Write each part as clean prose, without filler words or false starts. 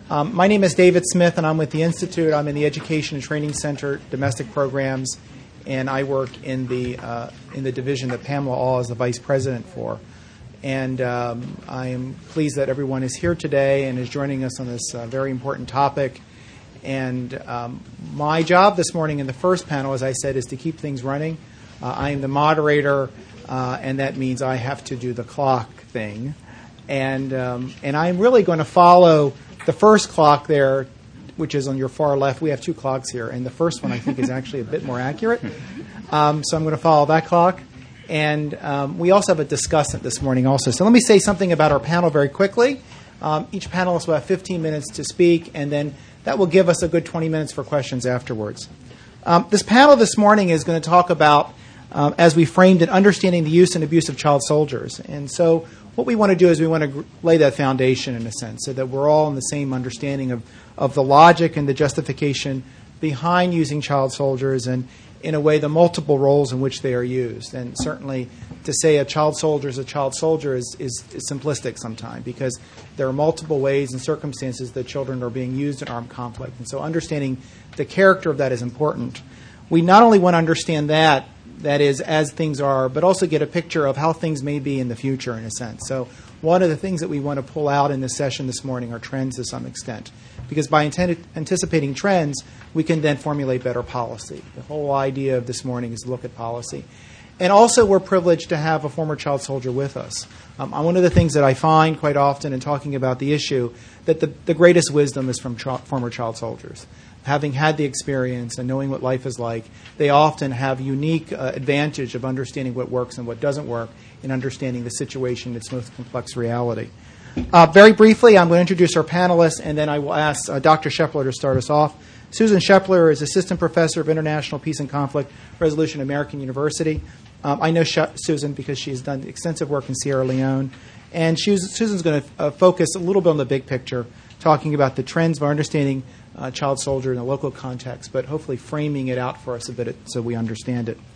My name is David Smith, and I'm with the Institute. I'm in the Education and Training Center, Domestic Programs, and I work in the division that Pamela All is the vice president for. And I am pleased that everyone is here today and is joining us on this very important topic. And my job this morning in the first panel, as I said, is to keep things running. I am the moderator, and that means I have to do the clock thing. And I'm really going to follow the first clock there, which is on your far left. We have two clocks here, and the first one I think is actually a bit more accurate. So I'm going to follow that clock. And we also have a discussant this morning also. So let me say something about our panel very quickly. Each panelist will have 15 minutes to speak, and then that will give us a good 20 minutes for questions afterwards. This panel this morning is going to talk about, as we framed it, understanding the use and abuse of child soldiers. And so what we want to do is we want to lay that foundation in a sense so that we're all in the same understanding of the logic and the justification behind using child soldiers and, in a way, the multiple roles in which they are used. And certainly to say a child soldier is simplistic sometimes because there are multiple ways and circumstances that children are being used in armed conflict. And so understanding the character of that is important. We not only want to understand that is, as things are, but also get a picture of how things may be in the future, in a sense. So one of the things that we want to pull out in this session this morning are trends to some extent, because by anticipating trends, we can then formulate better policy. The whole idea of this morning is to look at policy. And also, we're privileged to have a former child soldier with us. One of the things that I find quite often in talking about the issue, that the greatest wisdom is from former child soldiers. Having had the experience and knowing what life is like, they often have unique advantage of understanding what works and what doesn't work in understanding the situation in its most complex reality. Very briefly, I'm going to introduce our panelists, and then I will ask Dr. Shepler to start us off. Susan Shepler is Assistant Professor of International Peace and Conflict Resolution at American University. I know Susan because she's done extensive work in Sierra Leone, and Susan's going to focus a little bit on the big picture, talking about the trends of our understanding child soldier in a local context, but hopefully framing it out for us a bit so we understand it.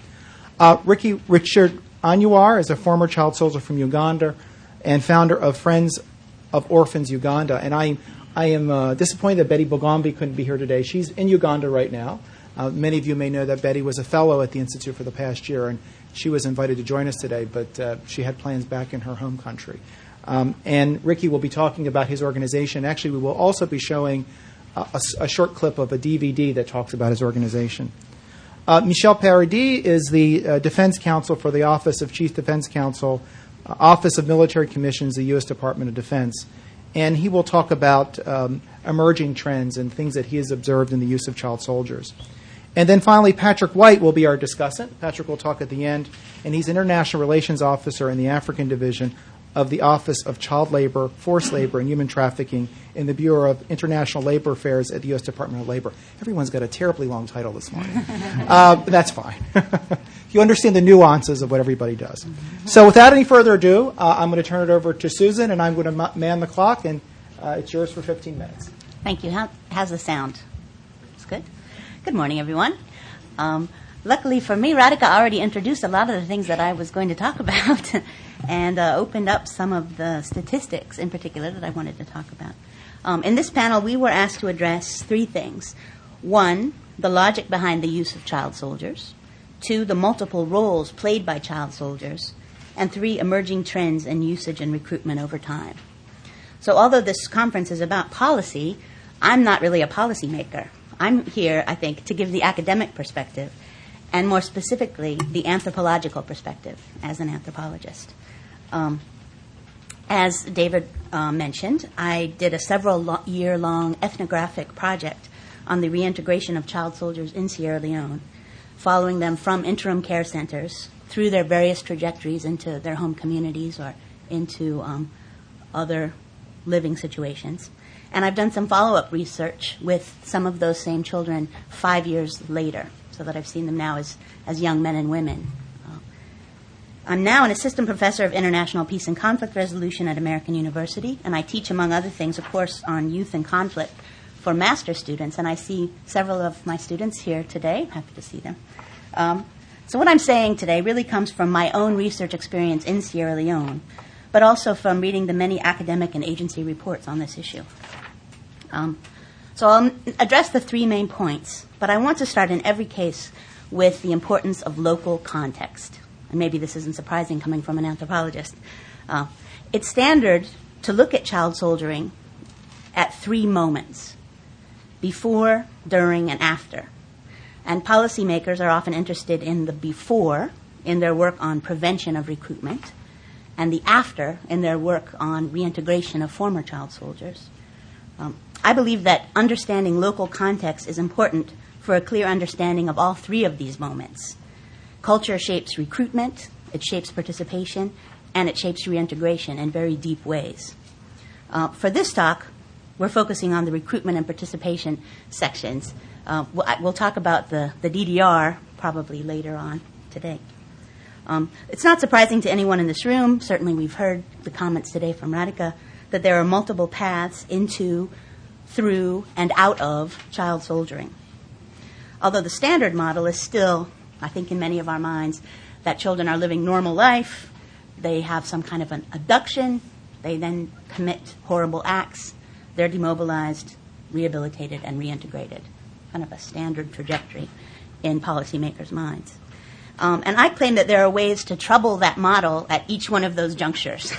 Richard Anwar is a former child soldier from Uganda and founder of Friends of Orphans Uganda. And I am disappointed that Betty Bogambi couldn't be here today. She's in Uganda right now. Many of you may know that Betty was a fellow at the Institute for the past year, and she was invited to join us today, but she had plans back in her home country. And Ricky will be talking about his organization. Actually, we will also be showing a short clip of a DVD that talks about his organization. Michel Paradis is the Defense Counsel for the Office of Chief Defense Counsel, Office of Military Commissions, the U.S. Department of Defense. And he will talk about emerging trends and things that he has observed in the use of child soldiers. And then finally, Patrick White will be our discussant. Patrick will talk at the end, and he's International Relations Officer in the African Division of the Office of Child Labor, Forced Labor, and Human Trafficking in the Bureau of International Labor Affairs at the U.S. Department of Labor. Everyone's got a terribly long title this morning. But that's fine. You understand the nuances of what everybody does. So without any further ado, I'm going to turn it over to Susan, and I'm going to man the clock, and it's yours for 15 minutes. Thank you. How's the sound? It's good? Good morning, everyone. Luckily for me, Radhika already introduced a lot of the things that I was going to talk about and opened up some of the statistics in particular that I wanted to talk about. In this panel, we were asked to address three things. One, the logic behind the use of child soldiers. Two, the multiple roles played by child soldiers. And three, emerging trends in usage and recruitment over time. So although this conference is about policy, I'm not really a policymaker. I'm here, I think, to give the academic perspective, and more specifically, the anthropological perspective as an anthropologist. As David mentioned, I did a several-year-long ethnographic project on the reintegration of child soldiers in Sierra Leone, following them from interim care centers through their various trajectories into their home communities or into other living situations. And I've done some follow-up research with some of those same children 5 years later, so that I've seen them now as young men and women. I'm now an assistant professor of international peace and conflict resolution at American University, and I teach, among other things, of course, on youth and conflict for master's students, and I see several of my students here today. I'm happy to see them. So what I'm saying today really comes from my own research experience in Sierra Leone, but also from reading the many academic and agency reports on this issue. So I'll address the three main points, but I want to start in every case with the importance of local context. And maybe this isn't surprising coming from an anthropologist. It's standard to look at child soldiering at three moments: before, during, and after. And policymakers are often interested in the before in their work on prevention of recruitment, and the after in their work on reintegration of former child soldiers. I believe that understanding local context is important for a clear understanding of all three of these moments. Culture shapes recruitment, it shapes participation, and it shapes reintegration in very deep ways. For this talk, we're focusing on the recruitment and participation sections. We'll talk about the DDR probably later on today. It's not surprising to anyone in this room, certainly we've heard the comments today from Radhika, that there are multiple paths into, through, and out of child soldiering. Although the standard model is still, I think in many of our minds, that children are living normal life, they have some kind of an abduction, they then commit horrible acts, they're demobilized, rehabilitated, and reintegrated. Kind of a standard trajectory in policymakers' minds. And I claim that there are ways to trouble that model at each one of those junctures.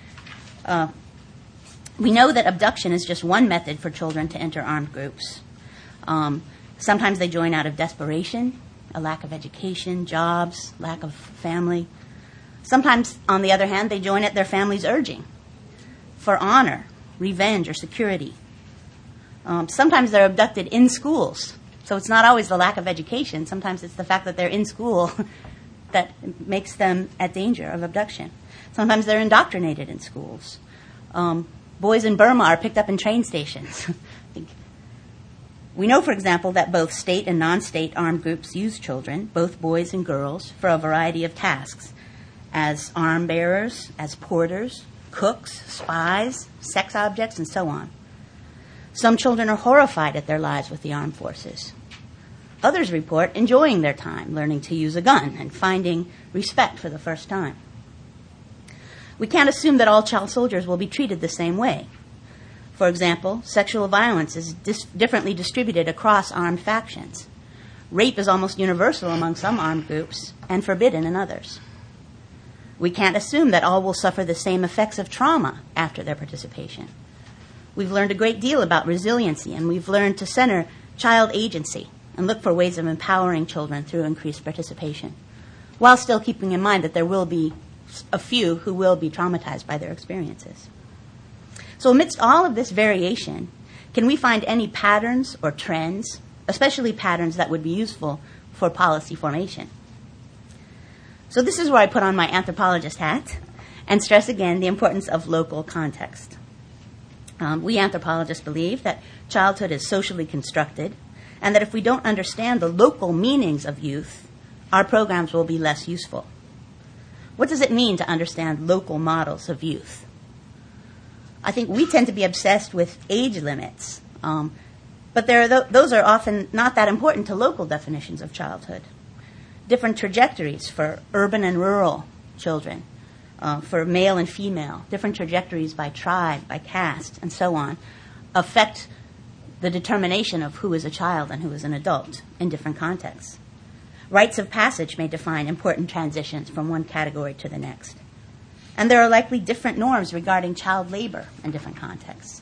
We know that abduction is just one method for children to enter armed groups. Sometimes they join out of desperation, a lack of education, jobs, lack of family. Sometimes, on the other hand, they join at their family's urging for honor, revenge, or security. Sometimes they're abducted in schools. So it's not always the lack of education. Sometimes it's the fact that they're in school that makes them at danger of abduction. Sometimes they're indoctrinated in schools. Boys in Burma are picked up in train stations. We know, for example, that both state and non-state armed groups use children, both boys and girls, for a variety of tasks, as arm bearers, as porters, cooks, spies, sex objects, and so on. Some children are horrified at their lives with the armed forces. Others report enjoying their time, learning to use a gun and finding respect for the first time. We can't assume that all child soldiers will be treated the same way. For example, sexual violence is differently distributed across armed factions. Rape is almost universal among some armed groups and forbidden in others. We can't assume that all will suffer the same effects of trauma after their participation. We've learned a great deal about resiliency, and we've learned to center child agency and look for ways of empowering children through increased participation, while still keeping in mind that there will be a few who will be traumatized by their experiences. So amidst all of this variation, can we find any patterns or trends, especially patterns that would be useful for policy formation? So this is where I put on my anthropologist hat and stress again the importance of local context. We anthropologists believe that childhood is socially constructed, and that if we don't understand the local meanings of youth, our programs will be less useful. What does it mean to understand local models of youth? I think we tend to be obsessed with age limits, but those are often not that important to local definitions of childhood. Different trajectories for urban and rural children, for male and female, different trajectories by tribe, by caste, and so on, affect the determination of who is a child and who is an adult in different contexts. Rites of passage may define important transitions from one category to the next. And there are likely different norms regarding child labor in different contexts.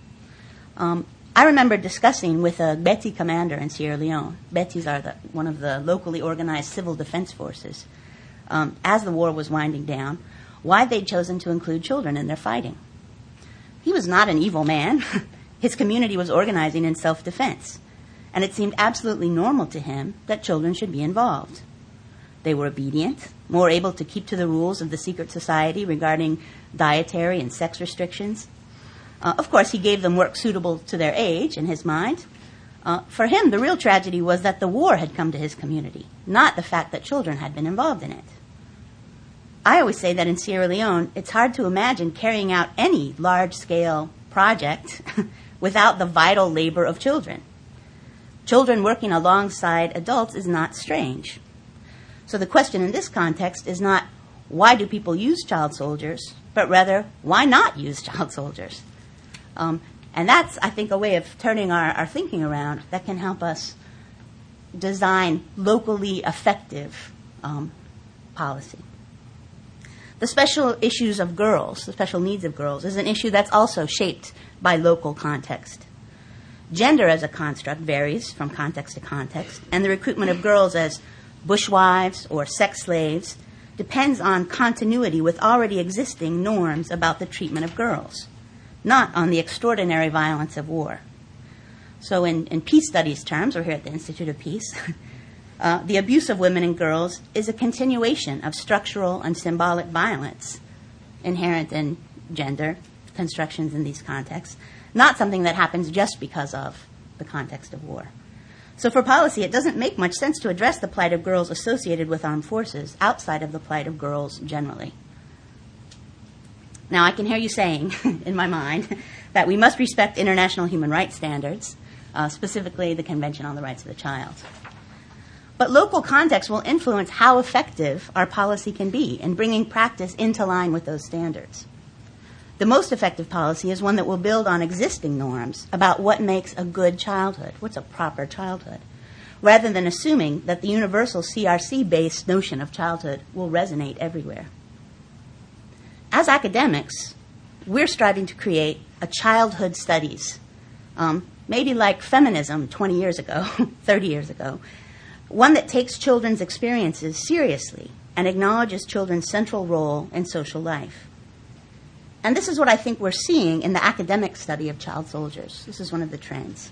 I remember discussing with a Beti commander in Sierra Leone. Betis are one of the locally organized civil defense forces. As the war was winding down, why they'd chosen to include children in their fighting. He was not an evil man. His community was organizing in self-defense, and it seemed absolutely normal to him that children should be involved. They were obedient, more able to keep to the rules of the secret society regarding dietary and sex restrictions. Of course, he gave them work suitable to their age, in his mind. For him, the real tragedy was that the war had come to his community, not the fact that children had been involved in it. I always say that in Sierra Leone, it's hard to imagine carrying out any large-scale project without the vital labor of children. Children working alongside adults is not strange. So the question in this context is not, why do people use child soldiers, but rather, why not use child soldiers? And that's, I think, a way of turning our thinking around that can help us design locally effective policy. The special issues of girls, the special needs of girls, is an issue that's also shaped by local context. Gender as a construct varies from context to context, and the recruitment of girls as bushwives or sex slaves depends on continuity with already existing norms about the treatment of girls, not on the extraordinary violence of war. So in peace studies terms, or here at the Institute of Peace, the abuse of women and girls is a continuation of structural and symbolic violence inherent in gender constructions in these contexts, not something that happens just because of the context of war. So for policy, it doesn't make much sense to address the plight of girls associated with armed forces outside of the plight of girls generally. Now, I can hear you saying, in my mind, that we must respect international human rights standards, specifically the Convention on the Rights of the Child. But local context will influence how effective our policy can be in bringing practice into line with those standards. The most effective policy is one that will build on existing norms about what makes a good childhood, what's a proper childhood, rather than assuming that the universal CRC-based notion of childhood will resonate everywhere. As academics, we're striving to create a childhood studies, maybe like feminism 20 years ago, 30 years ago, one that takes children's experiences seriously and acknowledges children's central role in social life. And this is what I think we're seeing in the academic study of child soldiers. This is one of the trends.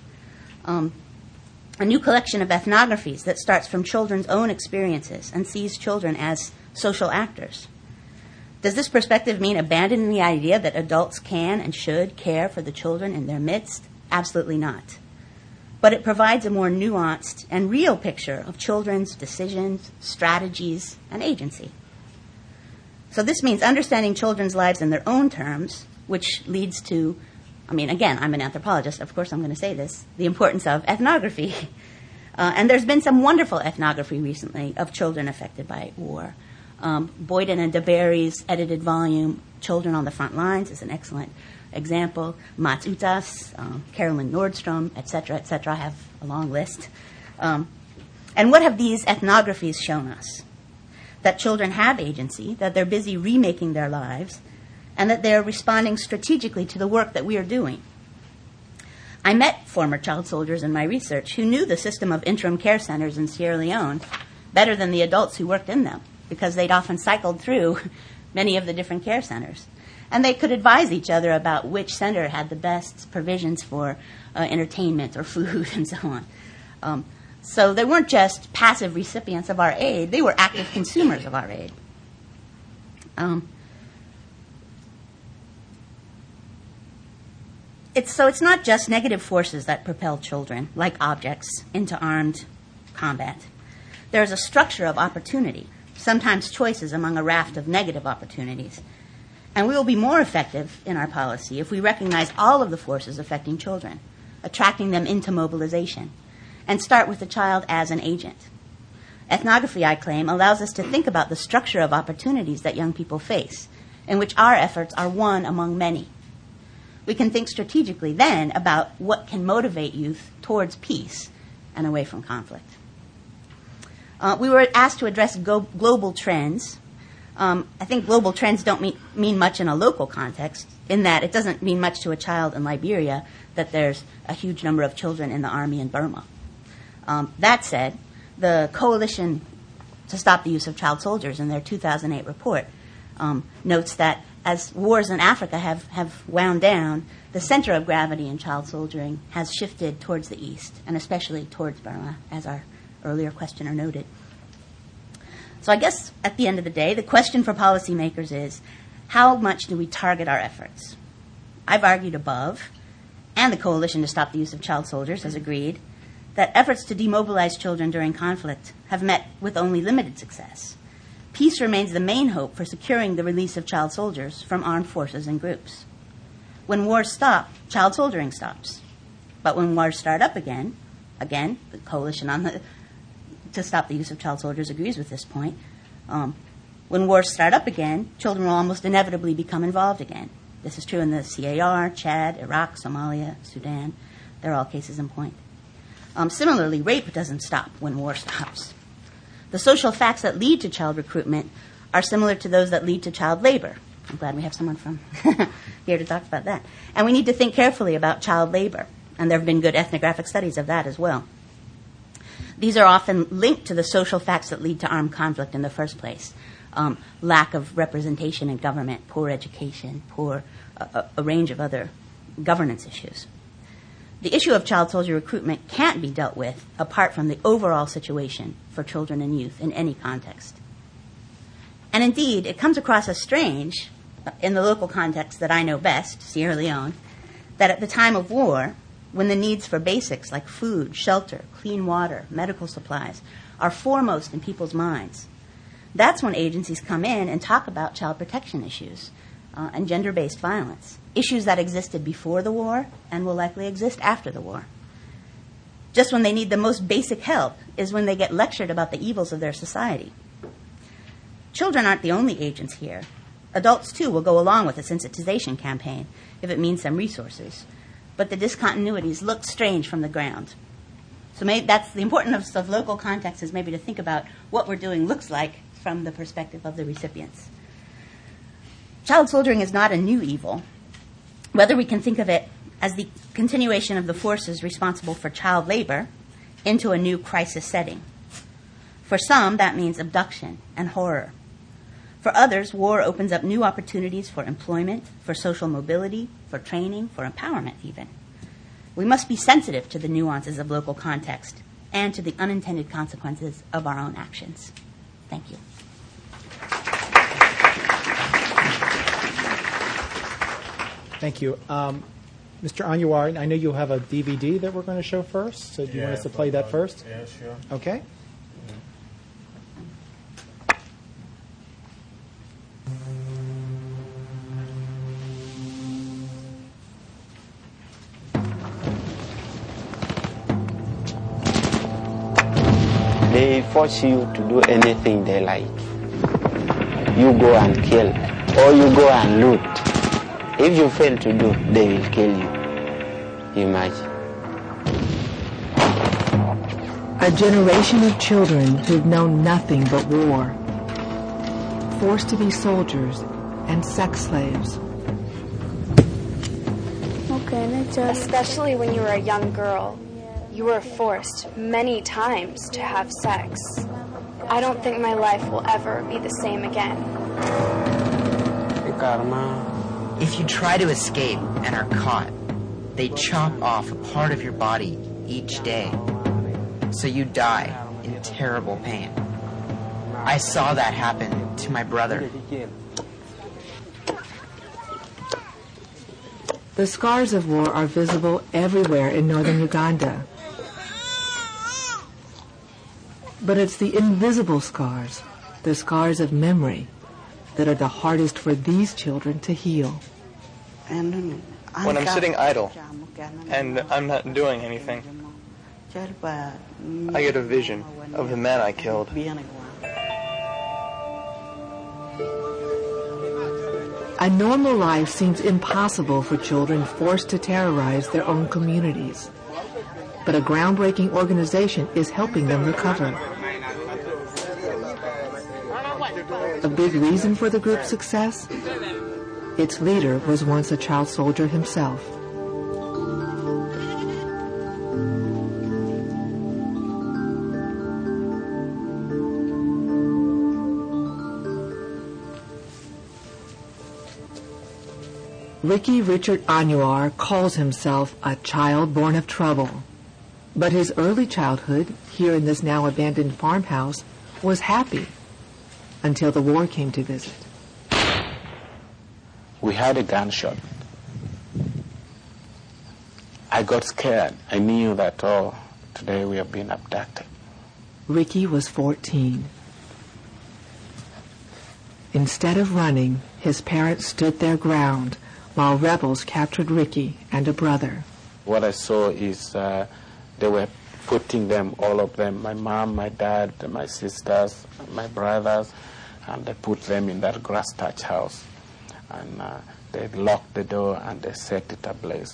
A new collection of ethnographies that starts from children's own experiences and sees children as social actors. Does this perspective mean abandoning the idea that adults can and should care for the children in their midst? Absolutely not. But it provides a more nuanced and real picture of children's decisions, strategies, and agency. So this means understanding children's lives in their own terms, which leads to, again, I'm an anthropologist, of course I'm going to say this, the importance of ethnography. And there's been some wonderful ethnography recently of children affected by war. Boyden and DeBerry's edited volume, Children on the Front Lines, is an excellent example. Mats Utas, Carolyn Nordstrom, et cetera, I have a long list. And what have these ethnographies shown us? That children have agency, that they're busy remaking their lives, and that they're responding strategically to the work that we are doing. I met former child soldiers in my research who knew the system of interim care centers in Sierra Leone better than the adults who worked in them, because they'd often cycled through many of the different care centers. And they could advise each other about which center had the best provisions for entertainment or food and so on. So they weren't just passive recipients of our aid, they were active consumers of our aid. It's not just negative forces that propel children, like objects, into armed combat. There's a structure of opportunity, sometimes choices among a raft of negative opportunities. And we will be more effective in our policy if we recognize all of the forces affecting children, attracting them into mobilization, and start with the child as an agent. Ethnography, I claim, allows us to think about the structure of opportunities that young people face, in which our efforts are one among many. We can think strategically then about what can motivate youth towards peace and away from conflict. We were asked to address global trends. I think global trends don't mean much in a local context, in that it doesn't mean much to a child in Liberia that there's a huge number of children in the army in Burma. That said, the Coalition to Stop the Use of Child Soldiers, in their 2008 report, notes that as wars in Africa have wound down, the center of gravity in child soldiering has shifted towards the east, and especially towards Burma, as our earlier questioner noted. So I guess at the end of the day, the question for policymakers is, how much do we target our efforts? I've argued above, and the Coalition to Stop the Use of Child Soldiers has agreed, that efforts to demobilize children during conflict have met with only limited success. Peace remains the main hope for securing the release of child soldiers from armed forces and groups. When wars stop, child soldiering stops. But when wars start up again, the Coalition to Stop the Use of Child Soldiers agrees with this point. When wars start up again, children will almost inevitably become involved again. This is true in the CAR, Chad, Iraq, Somalia, Sudan. They're all cases in point. Similarly, rape doesn't stop when war stops. The social facts that lead to child recruitment are similar to those that lead to child labor. I'm glad we have someone from here to talk about that. And we need to think carefully about child labor, and there have been good ethnographic studies of that as well. These are often linked to the social facts that lead to armed conflict in the first place. Lack of representation in government, poor education, a range of other governance issues. The issue of child soldier recruitment can't be dealt with apart from the overall situation for children and youth in any context. And indeed, it comes across as strange, in the local context that I know best, Sierra Leone, that at the time of war, when the needs for basics like food, shelter, clean water, medical supplies are foremost in people's minds, that's when agencies come in and talk about child protection issues and gender-based violence, issues that existed before the war and will likely exist after the war. Just when they need the most basic help is when they get lectured about the evils of their society. Children aren't the only agents here. Adults, too, will go along with a sensitization campaign if it means some resources. But the discontinuities look strange from the ground. So that's the importance of local context, is maybe to think about what we're doing looks like from the perspective of the recipients. Child soldiering is not a new evil. Whether we can think of it as the continuation of the forces responsible for child labor into a new crisis setting. For some, that means abduction and horror. For others, war opens up new opportunities for employment, for social mobility, for training, for empowerment even. We must be sensitive to the nuances of local context and to the unintended consequences of our own actions. Thank you. Thank you. Mr. Anwar, I know you have a DVD that we're going to show first, so do you want us to play that first? Yeah, sure. Okay. They force you to do anything they like. You go and kill, or you go and loot. If you fail to do, they will kill you. Imagine. A generation of children who've known nothing but war, forced to be soldiers and sex slaves. Especially when you were a young girl. You were forced many times to have sex. I don't think my life will ever be the same again. If you try to escape and are caught, they chop off a part of your body each day. So you die in terrible pain. I saw that happen to my brother. The scars of war are visible everywhere in northern Uganda. But it's the invisible scars, the scars of memory, that are the hardest for these children to heal. When I'm sitting idle and I'm not doing anything, I get a vision of the man I killed. A normal life seems impossible for children forced to terrorize their own communities. But a groundbreaking organization is helping them recover. A big reason for the group's success? Its leader was once a child soldier himself. Ricky Richard Anwar calls himself a child born of trouble. But his early childhood, here in this now abandoned farmhouse, was happy until the war came to visit. We had a gunshot. I got scared. I knew that, today we have been abducted. Ricky was 14. Instead of running, his parents stood their ground while rebels captured Ricky and a brother. What I saw is they were putting them, all of them, my mom, my dad, my sisters, my brothers, and they put them in that grass thatch house. And They locked the door and they set it ablaze.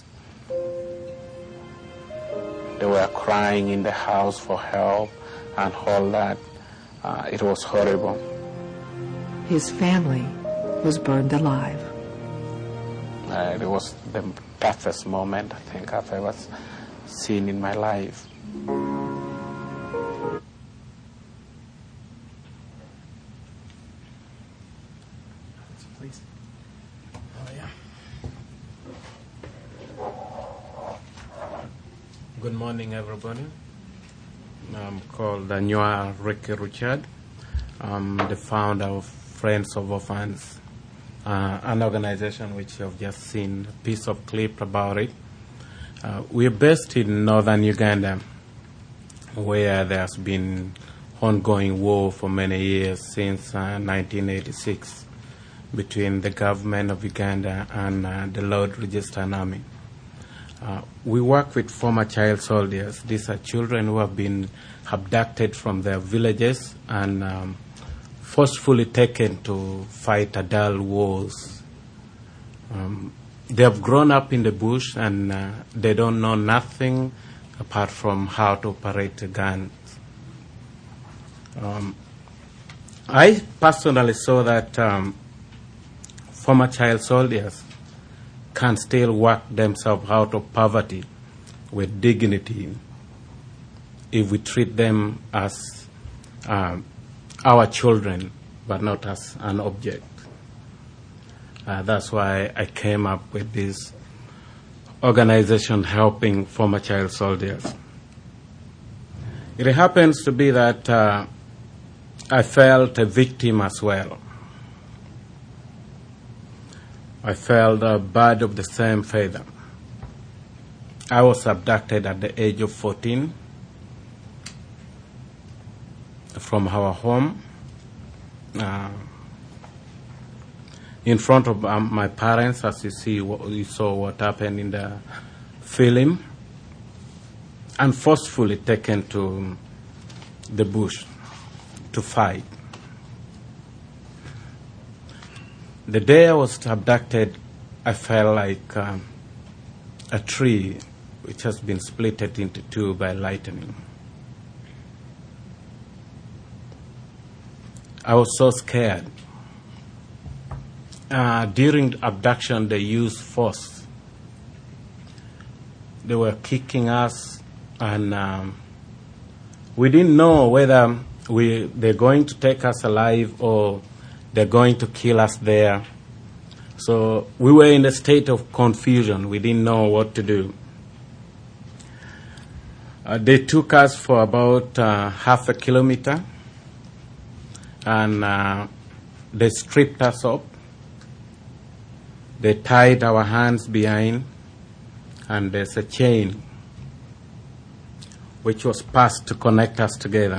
They were crying in the house for help and all that. It was horrible. His family was burned alive. It was the toughest moment I think I've ever seen in my life. Please. Oh, yeah. Good morning, everybody. I'm called Daniel Ricky Richard. I'm the founder of Friends of Orphans, an organization which you have just seen a piece of clip about it. We're based in northern Uganda, where there's been ongoing war for many years, since 1986, between the government of Uganda and the Lord Resistance Army. We work with former child soldiers. These are children who have been abducted from their villages and forcefully taken to fight adult wars. They have grown up in the bush and they don't know nothing apart from how to operate guns. I personally saw that former child soldiers can still work themselves out of poverty with dignity if we treat them as our children, but not as an object. That's why I came up with this organization helping former child soldiers. It happens to be that I felt a victim as well. I felt a bird of the same feather. I was abducted at the age of 14 from our home in front of my parents, as you saw what happened in the film, and forcefully taken to the bush to fight. The day I was abducted, I felt like a tree which has been split into two by lightning. I was so scared. During abduction, they used force. They were kicking us, and we didn't know whether they're going to take us alive or they're going to kill us there. So we were in a state of confusion. We didn't know what to do. They took us for about half a kilometer, and they stripped us up. They tied our hands behind, and there's a chain which was passed to connect us together.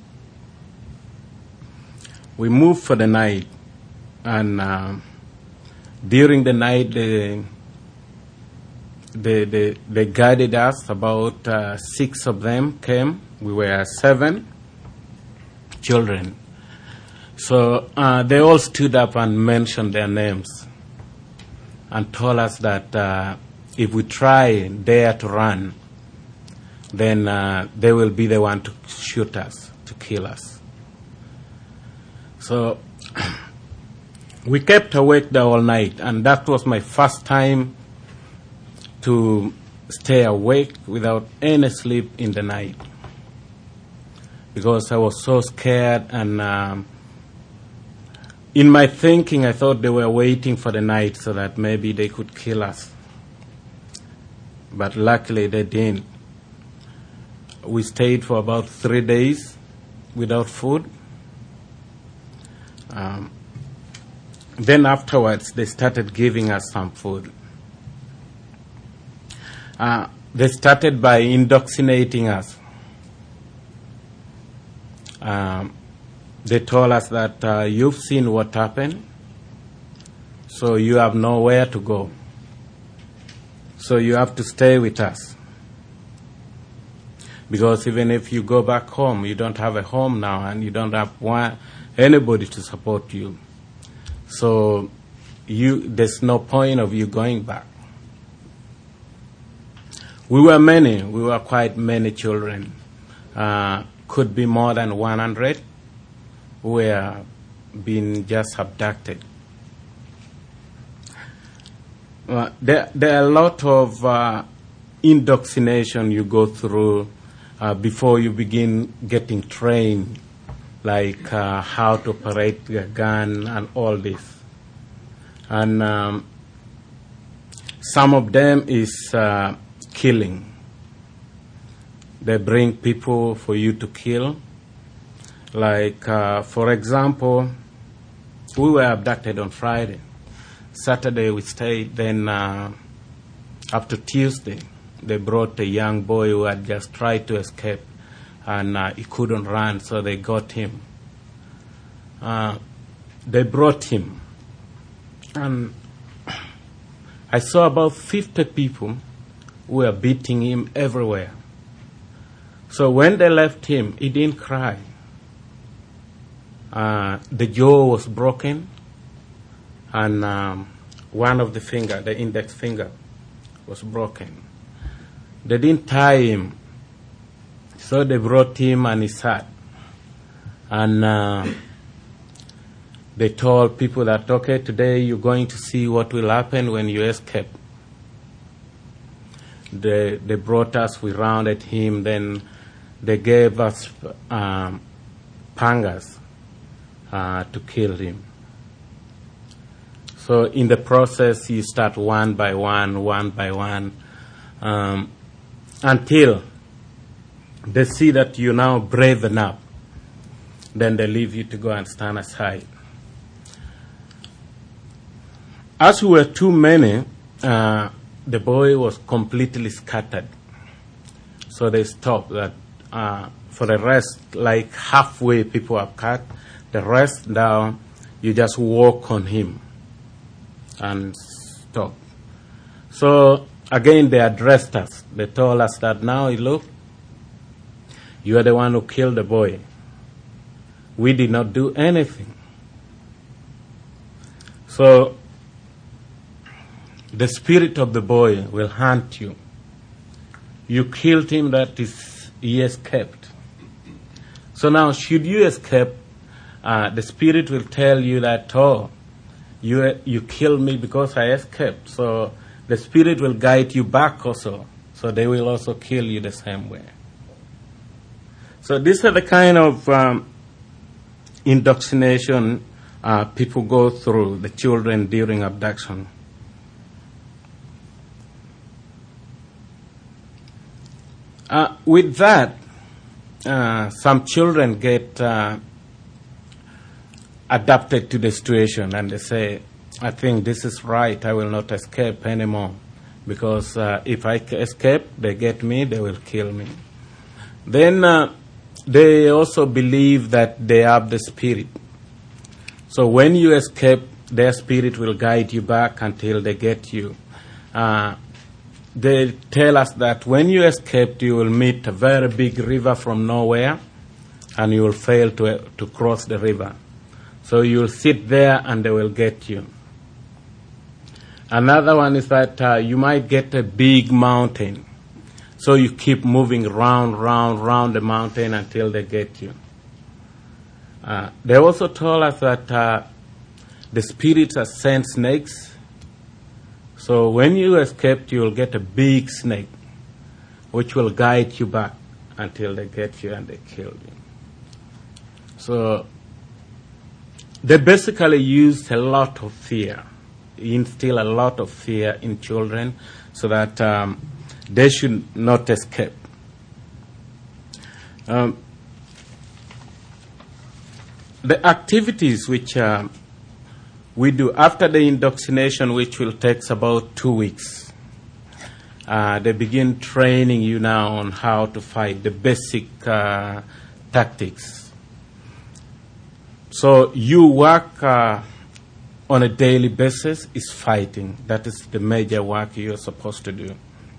We moved for the night, and during the night they guided us. About 6 of them came. We were 7 children. So they all stood up and mentioned their names and told us that if we dare to run, then they will be the one to shoot us, to kill us. So we kept awake the whole night, and that was my first time to stay awake without any sleep in the night, because I was so scared, and in my thinking I thought they were waiting for the night so that maybe they could kill us. But luckily they didn't. We stayed for about 3 days without food. Then afterwards, they started giving us some food. They started by indoctrinating us. They told us that you've seen what happened, so you have nowhere to go. So you have to stay with us. Because even if you go back home, you don't have a home now, and you don't have anybody to support you. So there's no point of you going back. We were quite many children. Could be more than 100 who were being just abducted. There are a lot of indoctrination you go through before you begin getting trained, like how to operate a gun and all this. And some of them is killing. They bring people for you to kill. Like, for example, we were abducted on Friday. Saturday we stayed, then up to Tuesday, they brought a young boy who had just tried to escape, and he couldn't run, so they got him. They brought him, and I saw about 50 people who were beating him everywhere. So when they left him, he didn't cry. The jaw was broken, and one of the finger, the index finger, was broken. They didn't tie him, so they brought him and he sat. And they told people that, okay, today you're going to see what will happen when you escape. They brought us, we rounded him, then they gave us pangas to kill him. So in the process, you start one by one, until they see that you're now brave enough. Then they leave you to go and stand aside. As we were too many, the boy was completely scattered. So they stopped that. For the rest, like halfway people are cut. The rest now, you just walk on him and stop. So again, they addressed us. They told us that now, look, you are the one who killed the boy. We did not do anything. So the spirit of the boy will haunt you. You killed him, that is, he escaped. So now, should you escape, the spirit will tell you that, oh, you killed me because I escaped. So the spirit will guide you back also. So they will also kill you the same way. So these are the kind of indoctrination people go through, the children during abduction. With that, some children get adapted to the situation, and they say, I think this is right, I will not escape anymore, because if I escape, they get me, they will kill me. Then they also believe that they have the spirit. So when you escape, their spirit will guide you back until they get you. They tell us that when you escaped, you will meet a very big river from nowhere, and you will fail to cross the river. So you will sit there and they will get you. Another one is that you might get a big mountain. So you keep moving round the mountain until they get you. They also told us that the spirits are sent snakes. So when you escaped, you will get a big snake, which will guide you back until they get you and they kill you. So they basically used a lot of fear, instill a lot of fear in children so that they should not escape. The activities which we do after the indoctrination, which will take about 2 weeks, they begin training you now on how to fight, the basic tactics. So you work on a daily basis is fighting. That is the major work you're supposed to do.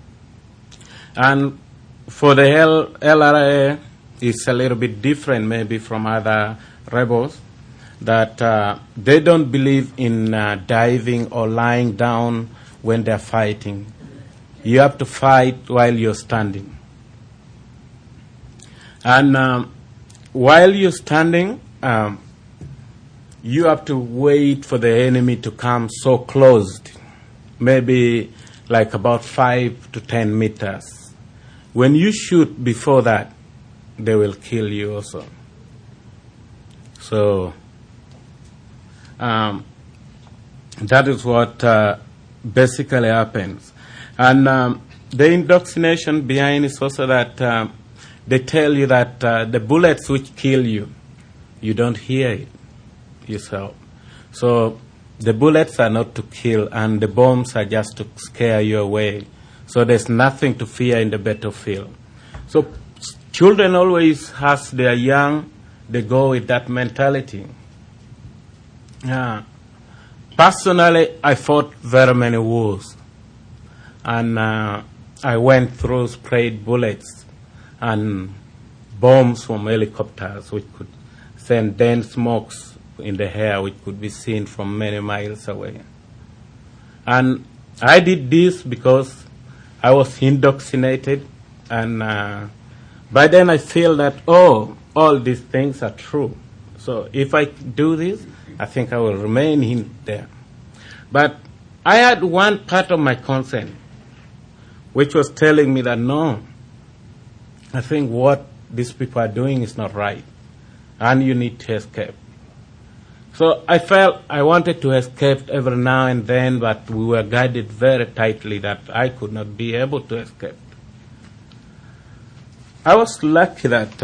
And for the LRA, it's a little bit different maybe from other rebels. that they don't believe in diving or lying down when they're fighting. You have to fight while you're standing. And while you're standing, you have to wait for the enemy to come so close, maybe like about 5 to 10 meters. When you shoot before that, they will kill you also. So that is what basically happens. And the indoctrination behind is also that they tell you that the bullets which kill you, you don't hear it yourself. So the bullets are not to kill, and the bombs are just to scare you away. So there's nothing to fear in the battlefield. So children always, as they are young, they go with that mentality. Personally, I fought very many wars. And I went through sprayed bullets and bombs from helicopters which could send dense smokes in the air which could be seen from many miles away. And I did this because I was indoctrinated, and by then I feel that, all these things are true. So if I do this, I think I will remain in there. But I had one part of my conscience which was telling me that no, I think what these people are doing is not right, and you need to escape. So I felt I wanted to escape every now and then, but we were guided very tightly that I could not be able to escape. I was lucky that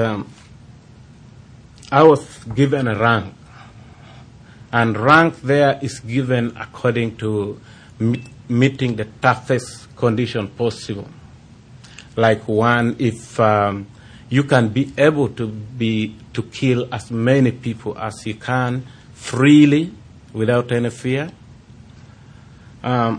I was given a rank, and rank there is given according to meeting the toughest condition possible. Like one, if you can be able to kill as many people as you can freely without any fear. I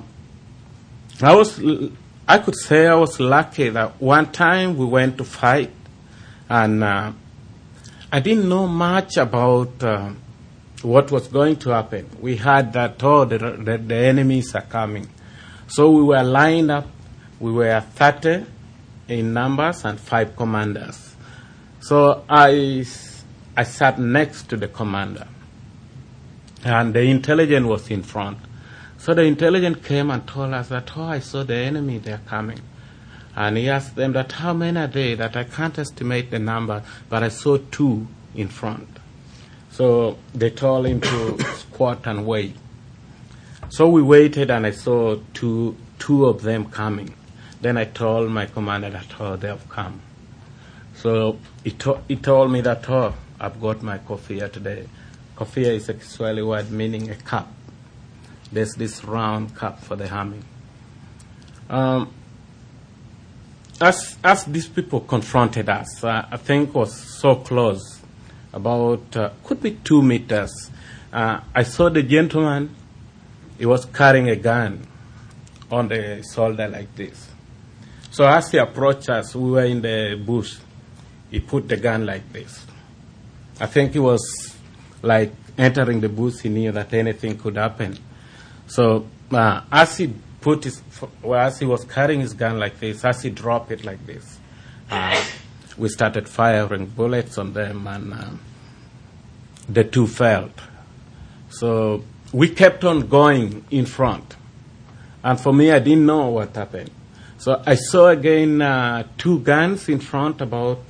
could say I was lucky that one time we went to fight, and I didn't know much about what was going to happen. We heard that, the enemies are coming. So we were lined up. We were 30 in numbers and 5 commanders. So I sat next to the commander, and the intelligence was in front. So the intelligence came and told us that, I saw the enemy, they're coming. And he asked them that, how many are they? That I can't estimate the number, but I saw 2 in front. So they told him to squat and wait. So we waited, and I saw two of them coming. Then I told my commander that, they have come. So he told me that, I've got my kofia today. Kofia is a Kiswahili word meaning a cap. There's this round cap for the army. As these people confronted us, I think it was so close, about, could be 2 meters. I saw the gentleman, he was carrying a gun on the shoulder like this. So as he approached us, we were in the bush. He put the gun like this. I think he was like entering the bush. He knew that anything could happen. So as he was carrying his gun like this, as he dropped it like this, we started firing bullets on them, and the 2 fell. So we kept on going in front. And for me, I didn't know what happened. So I saw again 2 guns in front, about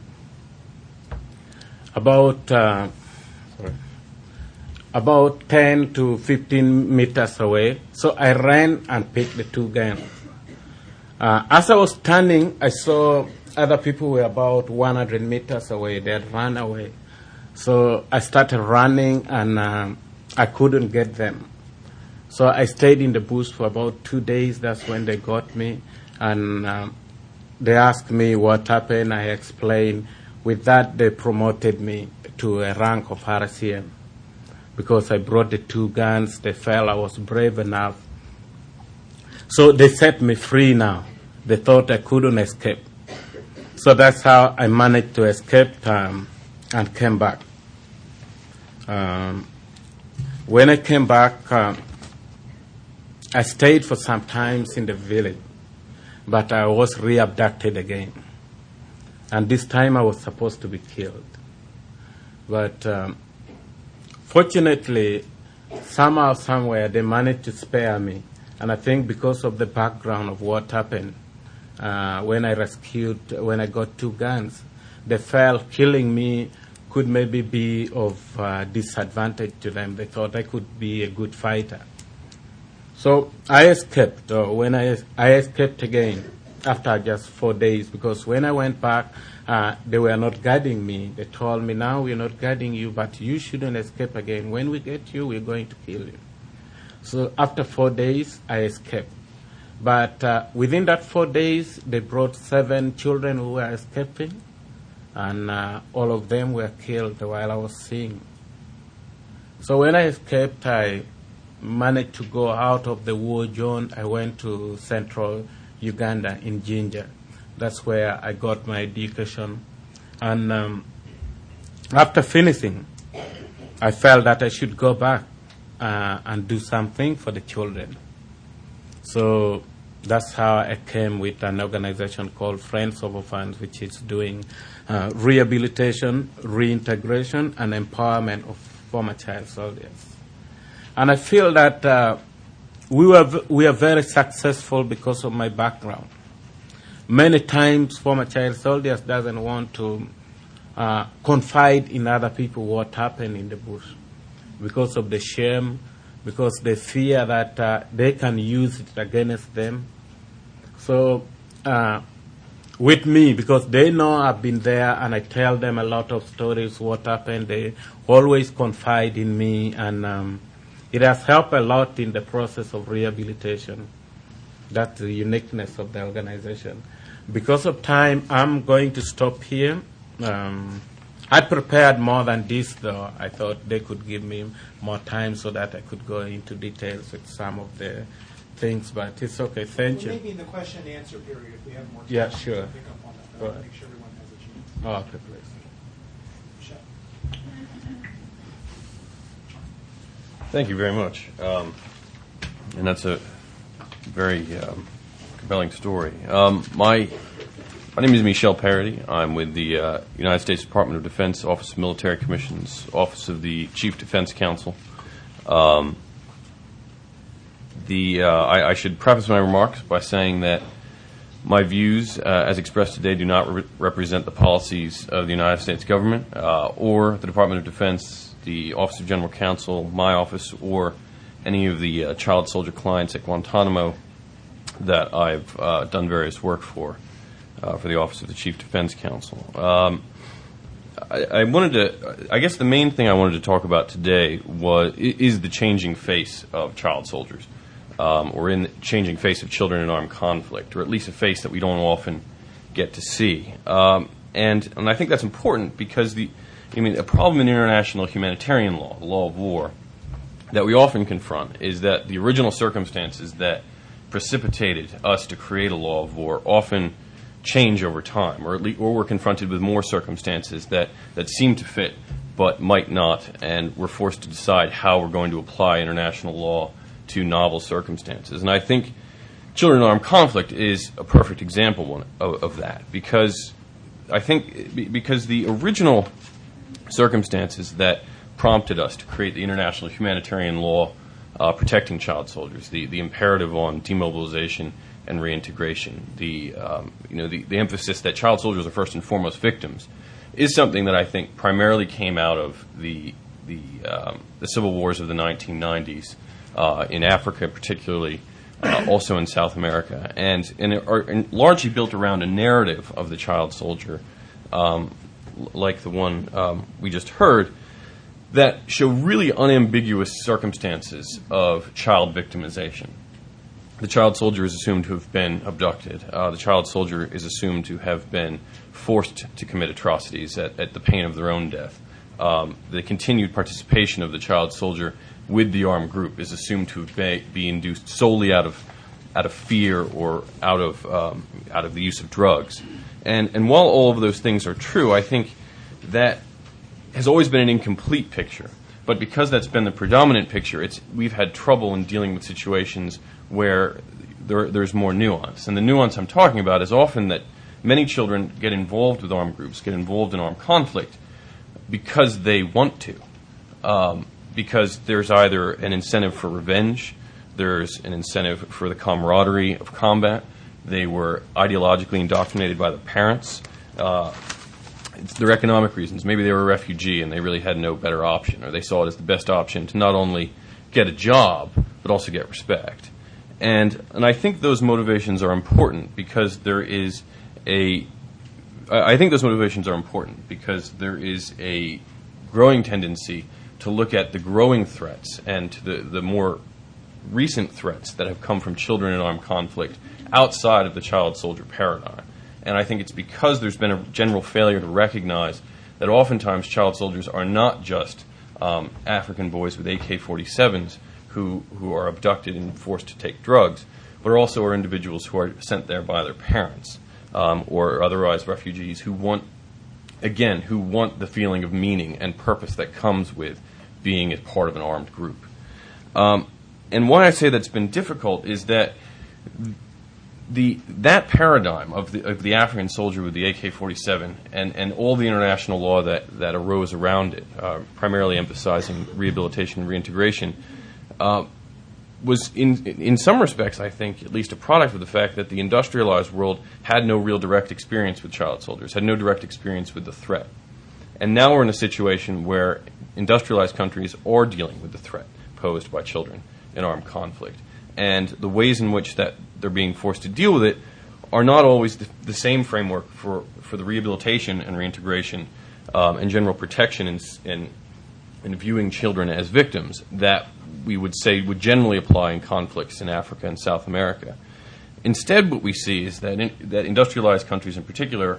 10 to 15 meters away. So I ran and picked the 2 guns. As I was standing, I saw other people were about 100 meters away. They had run away. So I started running, and I couldn't get them. So I stayed in the bush for about 2 days. That's when they got me. And they asked me what happened. I explained. With that, they promoted me to a rank of RCM. Because I brought the 2 guns, they felt I was brave enough. So they set me free now. They thought I couldn't escape. So that's how I managed to escape and came back. When I came back, I stayed for some times in the village, but I was re-abducted again. And this time I was supposed to be killed. But fortunately, somehow, somewhere, they managed to spare me. And I think because of the background of what happened, when I got 2 guns, they felt killing me could maybe be of disadvantage to them. They thought I could be a good fighter. So I escaped. When I escaped again after just 4 days, because when I went back, they were not guarding me. They told me, now we're not guarding you, but you shouldn't escape again. When we get you, we're going to kill you. So after 4 days, I escaped. But within that 4 days, they brought 7 children who were escaping, and all of them were killed while I was seeing. So when I escaped, I managed to go out of the war zone. I went to central Uganda in Jinja. That's where I got my education. And after finishing, I felt that I should go back and do something for the children. So that's how I came with an organization called Friends of Orphans, which is doing rehabilitation, reintegration, and empowerment of former child soldiers. And I feel that we are very successful because of my background. Many times, former child soldiers doesn't want to confide in other people what happened in the bush because of the shame, because they fear that they can use it against them. So with me, because they know I've been there and I tell them a lot of stories, what happened, they always confide in me, and it has helped a lot in the process of rehabilitation. That's the uniqueness of the organization. Because of time, I'm going to stop here. I prepared more than this, though. I thought they could give me more time so that I could go into details with some of the things, but it's okay. Thank you. Maybe in the question and answer period, if we have more time, yeah, sure. Pick up on that. Go ahead. Make sure everyone has a chance. Oh, okay, please. Thank you very much. And that's a very compelling story. My name is Michel Parody. I'm with the United States Department of Defense, Office of Military Commissions, Office of the Chief Defense Counsel. I should preface my remarks by saying that my views, as expressed today, do not represent the policies of the United States government or the Department of Defense, the Office of General Counsel, my office, or any of the child soldier clients at Guantanamo that I've done various work for the Office of the Chief Defense Counsel. I guess the main thing I wanted to talk about today is the changing face of child soldiers, or in the changing face of children in armed conflict, or at least a face that we don't often get to see. And I think that's important because a problem in international humanitarian law, the law of war, that we often confront is that the original circumstances that precipitated us to create a law of war often change over time, or we're confronted with more circumstances that seem to fit but might not, and we're forced to decide how we're going to apply international law to novel circumstances. And I think children in armed conflict is a perfect example of that, because the original circumstances that prompted us to create the international humanitarian law protecting child soldiers, the imperative on demobilization and reintegration, the emphasis that child soldiers are first and foremost victims, is something that I think primarily came out of the civil wars of the 1990s in Africa, particularly, also in South America, and are largely built around a narrative of the child soldier, like the one we just heard, that show really unambiguous circumstances of child victimization. The child soldier is assumed to have been abducted. The child soldier is assumed to have been forced to commit atrocities at the pain of their own death. The continued participation of the child soldier with the armed group is assumed to be induced solely out of fear or out of the use of drugs. And while all of those things are true, I think that has always been an incomplete picture But because that's been the predominant picture, we've had trouble in dealing with situations where there's more nuance. And the nuance I'm talking about is often that many children get involved with armed groups, get involved in armed conflict because they want to. Because there's either an incentive for revenge, there's an incentive for the camaraderie of combat, they were ideologically indoctrinated by the parents. It's their economic reasons. Maybe they were a refugee and they really had no better option, or they saw it as the best option to not only get a job, but also get respect. And I think those motivations are important because there is a growing tendency to look at the growing threats and to the more recent threats that have come from children in armed conflict outside of the child soldier paradigm. And I think it's because there's been a general failure to recognize that oftentimes child soldiers are not just African boys with AK-47s who are abducted and forced to take drugs, but also are individuals who are sent there by their parents or otherwise refugees who want the feeling of meaning and purpose that comes with being a part of an armed group. And why I say that's been difficult is that that paradigm of the African soldier with the AK-47 and all the international law that arose around it, primarily emphasizing rehabilitation and reintegration, was in some respects, I think, at least a product of the fact that the industrialized world had no real direct experience with child soldiers, had no direct experience with the threat. And now we're in a situation where industrialized countries are dealing with the threat posed by children in armed conflict. And the ways in which that they're being forced to deal with it are not always the same framework for the rehabilitation and reintegration and general protection in viewing children as victims that we would say would generally apply in conflicts in Africa and South America. Instead, what we see is that industrialized countries in particular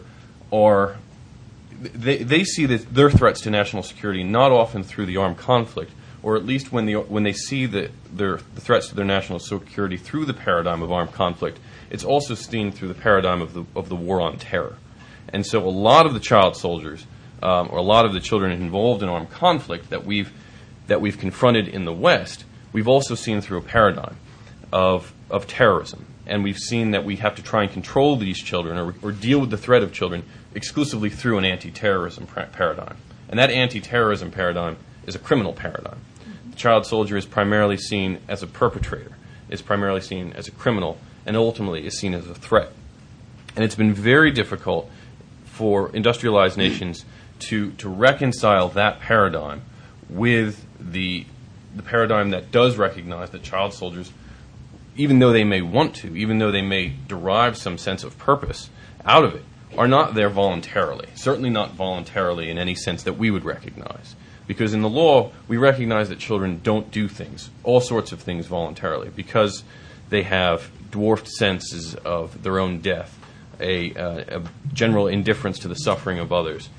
they see their threats to national security not often through the armed conflict, or at least when they see the threats to their national security through the paradigm of armed conflict, it's also seen through the paradigm of the war on terror. And so a lot of the child soldiers, or a lot of the children involved in armed conflict that we've confronted in the West, we've also seen through a paradigm of terrorism. And we've seen that we have to try and control these children or deal with the threat of children exclusively through an anti-terrorism paradigm. And that anti-terrorism paradigm is a criminal paradigm. The child soldier is primarily seen as a perpetrator, is primarily seen as a criminal, and ultimately is seen as a threat. And it's been very difficult for industrialized nations to reconcile that paradigm with the paradigm that does recognize that child soldiers, even though they may want to, even though they may derive some sense of purpose out of it, are not there voluntarily, certainly not voluntarily in any sense that we would recognize. Because in the law, we recognize that children don't do things, all sorts of things voluntarily, because they have dwarfed senses of their own death, a general indifference to the suffering of others,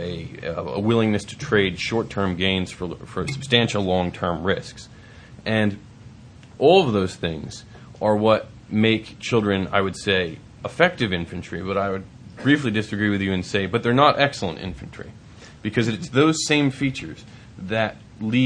a willingness to trade short-term gains for substantial long-term risks. And all of those things are what make children, I would say, effective infantry, but I would briefly disagree with you and say, but they're not excellent infantry. Because it's those same features that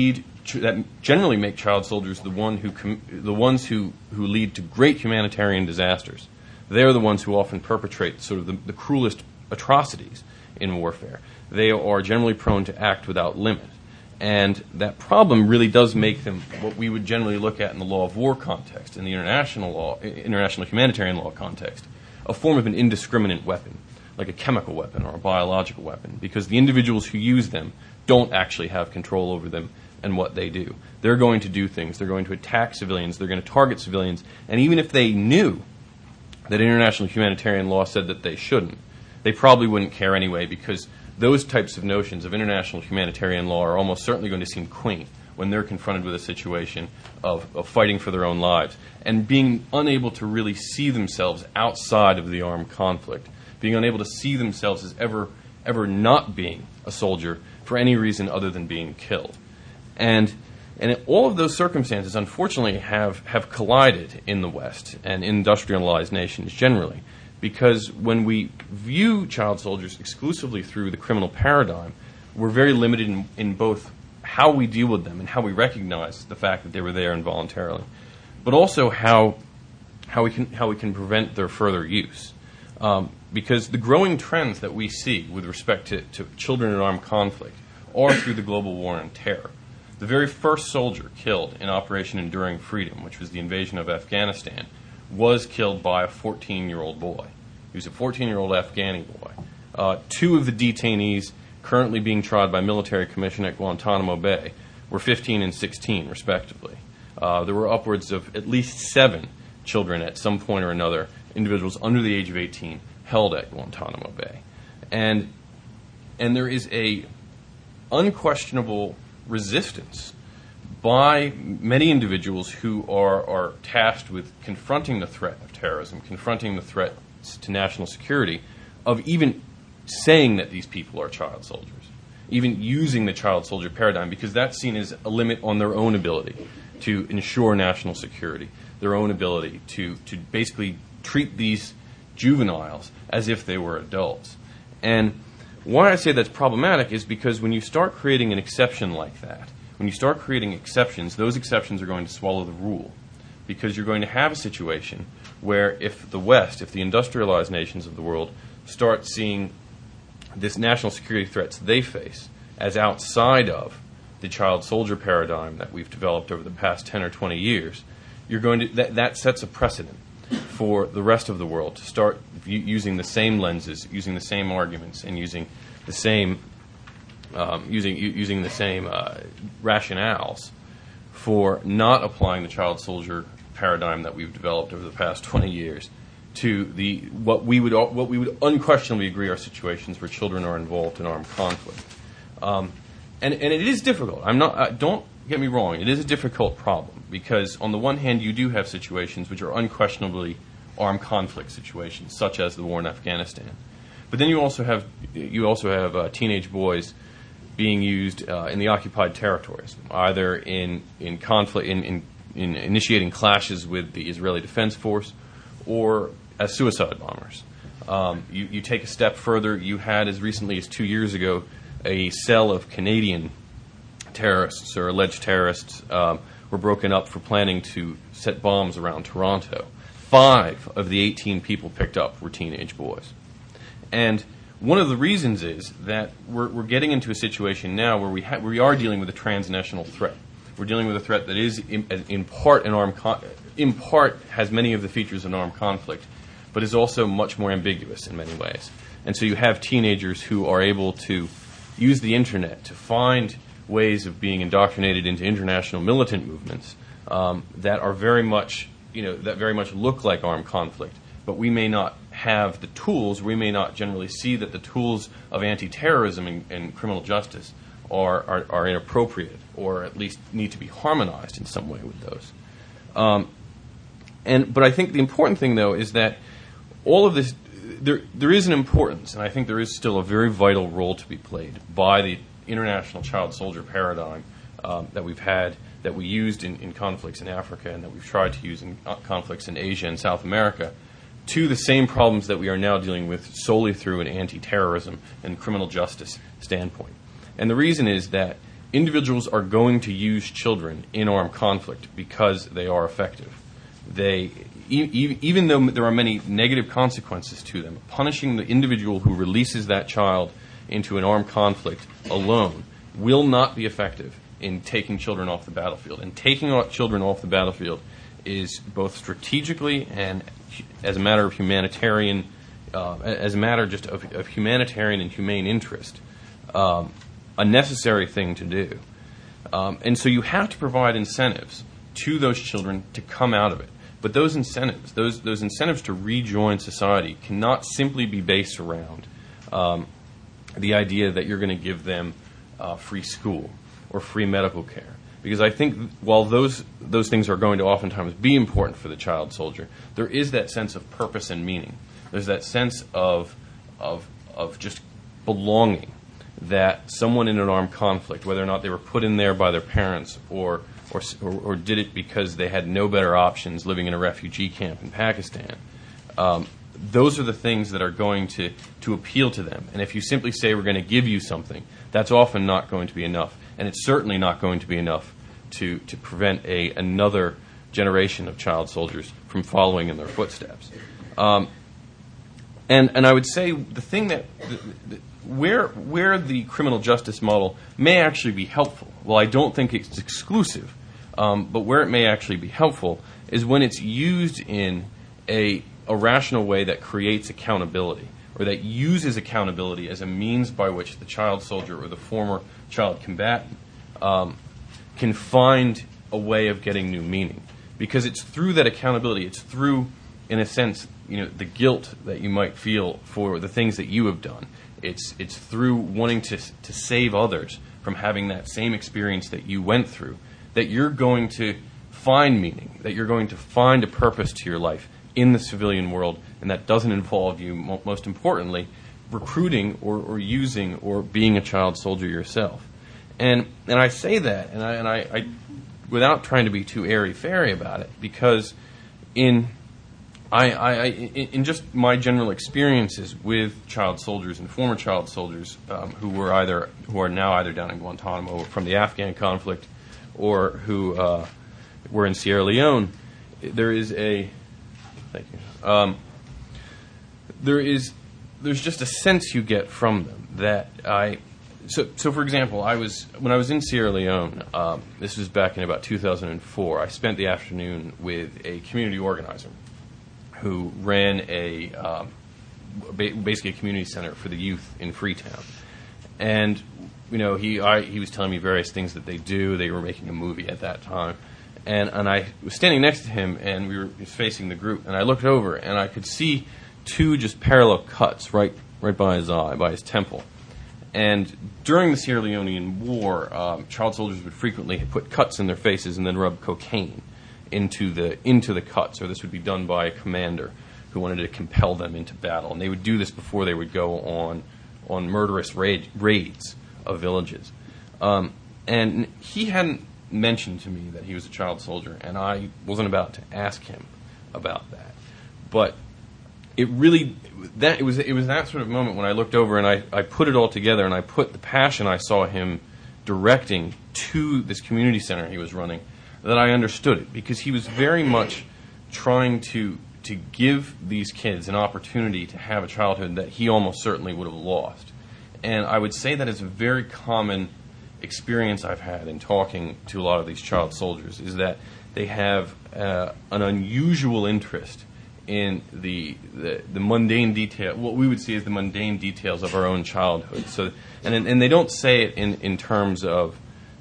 generally make child soldiers the ones who lead to great humanitarian disasters. They're the ones who often perpetrate sort of the cruelest atrocities in warfare. They are generally prone to act without limit. And that problem really does make them what we would generally look at in the law of war context, in the international humanitarian law context, a form of an indiscriminate weapon, like a chemical weapon or a biological weapon, because the individuals who use them don't actually have control over them and what they do. They're going to do things. They're going to attack civilians. They're going to target civilians. And even if they knew that international humanitarian law said that they shouldn't, they probably wouldn't care anyway, because those types of notions of international humanitarian law are almost certainly going to seem quaint when they're confronted with a situation of fighting for their own lives and being unable to really see themselves outside of the armed conflict, being unable to see themselves as ever not being a soldier for any reason other than being killed. And all of those circumstances, unfortunately, have collided in the West and industrialized nations generally, because when we view child soldiers exclusively through the criminal paradigm, we're very limited in both how we deal with them and how we recognize the fact that they were there involuntarily, but also how we can prevent their further use. Because the growing trends that we see with respect to children in armed conflict are through the global war on terror. The very first soldier killed in Operation Enduring Freedom, which was the invasion of Afghanistan, was killed by a 14-year-old boy. He was a 14-year-old Afghani boy. Two of the detainees currently being tried by military commission at Guantanamo Bay were 15 and 16, respectively. There were upwards of at least 7 children at some point or another, individuals under the age of 18, held at Guantanamo Bay. And there is a unquestionable resistance by many individuals who are tasked with confronting the threat of terrorism, confronting the threats to national security, of even saying that these people are child soldiers, even using the child soldier paradigm, because that's seen as a limit on their own ability to ensure national security, their own ability to basically treat these juveniles as if they were adults. And why I say that's problematic is because when you start creating an exception like that, when you start creating exceptions, those exceptions are going to swallow the rule, because you're going to have a situation where if the West, if the industrialized nations of the world start seeing this national security threats they face as outside of the child soldier paradigm that we've developed over the past 10 or 20 years, you're going to that sets a precedent for the rest of the world to start using the same lenses, using the same arguments, and using the same rationales for not applying the child soldier paradigm that we've developed over the past 20 years to what we would unquestionably agree are situations where children are involved in armed conflict. And it is difficult. Don't get me wrong. It is a difficult problem because on the one hand you do have situations which are unquestionably armed conflict situations, such as the war in Afghanistan. But then you also have teenage boys being used in the occupied territories, either in conflict, in initiating clashes with the Israeli Defense Force, or as suicide bombers. You take a step further. You had, as recently as 2 years ago, a cell of Canadian terrorists or alleged terrorists were broken up for planning to set bombs around Toronto. 5 of the 18 people picked up were teenage boys. And one of the reasons is that we're getting into a situation now where we are dealing with a transnational threat. We're dealing with a threat that is in part has many of the features of an armed conflict, but is also much more ambiguous in many ways. And so you have teenagers who are able to use the internet to find ways of being indoctrinated into international militant movements that are very much look like armed conflict, but we may not have the tools. We may not generally see that the tools of anti-terrorism and criminal justice are inappropriate, or at least need to be harmonized in some way with those. But I think the important thing, though, is that all of this, there is an importance, and I think there is still a very vital role to be played by the international child soldier paradigm that we've had, that we used in conflicts in Africa, and that we've tried to use in conflicts in Asia and South America, to the same problems that we are now dealing with solely through an anti-terrorism and criminal justice standpoint. And the reason is that individuals are going to use children in armed conflict because they are effective. Even though there are many negative consequences to them, punishing the individual who releases that child into an armed conflict alone will not be effective in taking children off the battlefield. And taking children off the battlefield is both strategically and as a matter of humanitarian, of humanitarian and humane interest, a necessary thing to do. And so you have to provide incentives to those children to come out of it. But those incentives, those incentives to rejoin society, cannot simply be based around the idea that you're going to give them free school or free medical care. Because I think while those things are going to oftentimes be important for the child soldier, there is that sense of purpose and meaning. There's that sense of just belonging that someone in an armed conflict, whether or not they were put in there by their parents or did it because they had no better options living in a refugee camp in Pakistan, those are the things that are going to appeal to them. And if you simply say we're going to give you something, that's often not going to be enough. And it's certainly not going to be enough to prevent another generation of child soldiers from following in their footsteps. And I would say the thing that where the criminal justice model may actually be helpful, well, I don't think it's exclusive, but where it may actually be helpful is when it's used in a rational way that creates accountability, or that uses accountability as a means by which the child soldier or the former child combatant can find a way of getting new meaning. Because it's through that accountability, it's through, in a sense, the guilt that you might feel for the things that you have done. It's through wanting to save others from having that same experience that you went through, that you're going to find meaning, that you're going to find a purpose to your life in the civilian world, and that doesn't involve you, most importantly, recruiting or using or being a child soldier yourself. And I say that, and I without trying to be too airy-fairy about it, because in just my general experiences with child soldiers and former child soldiers who are now either down in Guantanamo from the Afghan conflict, or who were in Sierra Leone, there's just a sense you get from them that So for example, when I was in Sierra Leone, this was back in about 2004, I spent the afternoon with a community organizer who ran basically a community center for the youth in Freetown. And he was telling me various things that they do. They were making a movie at that time. And I was standing next to him, and we were facing the group, and I looked over, and I could see two just parallel cuts right by his eye, by his temple. And during the Sierra Leonean War, child soldiers would frequently put cuts in their faces and then rub cocaine into the cuts, or this would be done by a commander who wanted to compel them into battle. And they would do this before they would go on murderous raids of villages. And he hadn't mentioned to me that he was a child soldier, and I wasn't about to ask him about that. But it was that sort of moment when I looked over and I put it all together, and I put the passion I saw him directing to this community center he was running, that I understood it, because he was very much trying to give these kids an opportunity to have a childhood that he almost certainly would have lost. And I would say that is a very common experience I've had in talking to a lot of these child soldiers, is that they have an unusual interest in the mundane detail, what we would see as the mundane details of our own childhood. So, and they don't say it in terms of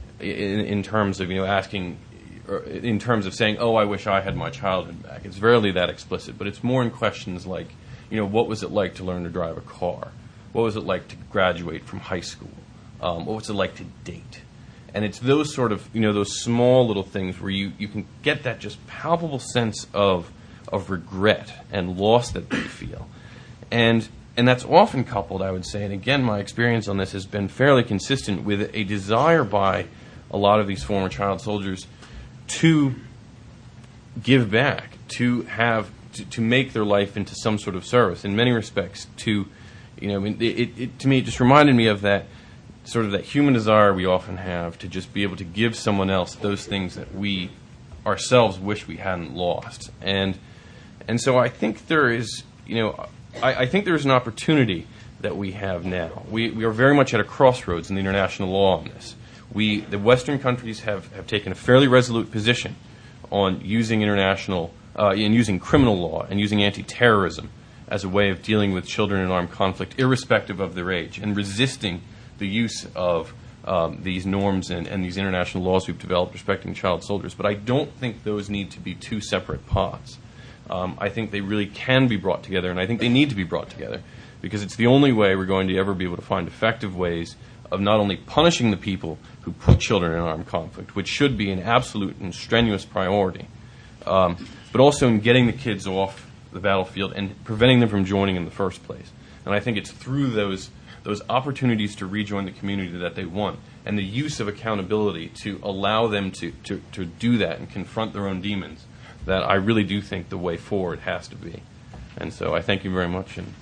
asking, or in terms of saying, "Oh, I wish I had my childhood back." It's rarely that explicit, but it's more in questions like, what was it like to learn to drive a car? What was it like to graduate from high school? What was it like to date? And it's those sort of, those small little things where you can get that just palpable sense of regret and loss that they feel. And that's often coupled, I would say, and again, my experience on this has been fairly consistent with a desire by a lot of these former child soldiers to give back, to make their life into some sort of service. In many respects, to me, it just reminded me of that sort of that human desire we often have to just be able to give someone else those things that we ourselves wish we hadn't lost. And so I think there is, I think there is an opportunity that we have now. We are very much at a crossroads in the international law on this. The Western countries have taken a fairly resolute position on using using criminal law and using anti-terrorism as a way of dealing with children in armed conflict, irrespective of their age, and resisting the use of these norms and these international laws we've developed respecting child soldiers. But I don't think those need to be two separate pots. I think they really can be brought together, and I think they need to be brought together, because it's the only way we're going to ever be able to find effective ways of not only punishing the people who put children in armed conflict, which should be an absolute and strenuous priority, but also in getting the kids off the battlefield and preventing them from joining in the first place. And I think it's through those opportunities to rejoin the community that they want, and the use of accountability to allow them to do that and confront their own demons, that I really do think the way forward has to be. And so I thank you very much. And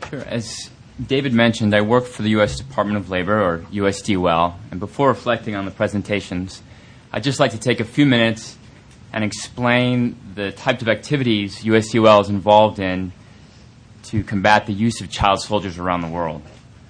Sure. As David mentioned, I work for the U.S. Department of Labor, or USDOL, and before reflecting on the presentations, I'd just like to take a few minutes and explain the types of activities USDOL is involved in to combat the use of child soldiers around the world.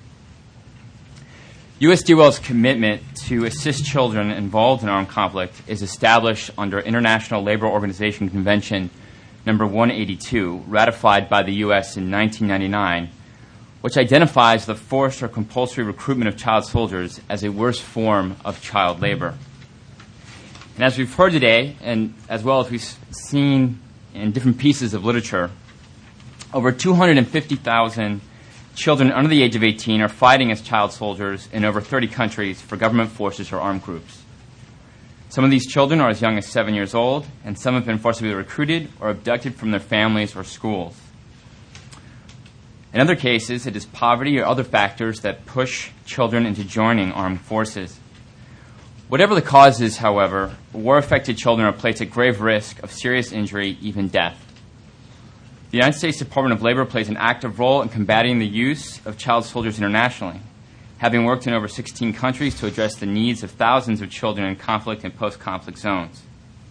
USDOL's commitment to assist children involved in armed conflict is established under International Labor Organization Convention number 182, ratified by the U.S. in 1999, which identifies the forced or compulsory recruitment of child soldiers as a worst form of child labor. And as we've heard today, and as well as we've seen in different pieces of literature, over 250,000 children under the age of 18 are fighting as child soldiers in over 30 countries for government forces or armed groups. Some of these children are as young as 7 years old, and some have been forcibly recruited or abducted from their families or schools. In other cases, it is poverty or other factors that push children into joining armed forces. Whatever the cause is, however, war-affected children are placed at grave risk of serious injury, even death. The United States Department of Labor plays an active role in combating the use of child soldiers internationally, having worked in over 16 countries to address the needs of thousands of children in conflict and post-conflict zones.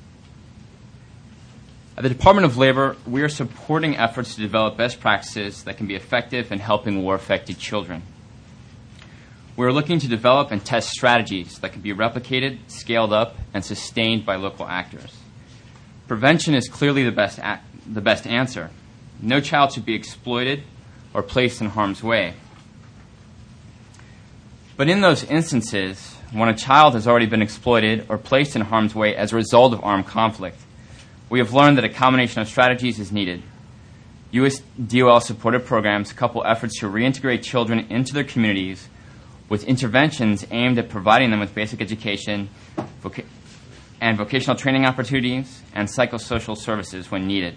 At the Department of Labor, we are supporting efforts to develop best practices that can be effective in helping war-affected children. We are looking to develop and test strategies that can be replicated, scaled up, and sustained by local actors. Prevention is clearly the best answer. No child should be exploited or placed in harm's way. But in those instances, when a child has already been exploited or placed in harm's way as a result of armed conflict, we have learned that a combination of strategies is needed. USDOL-supported programs couple efforts to reintegrate children into their communities with interventions aimed at providing them with basic education and vocational training opportunities and psychosocial services when needed.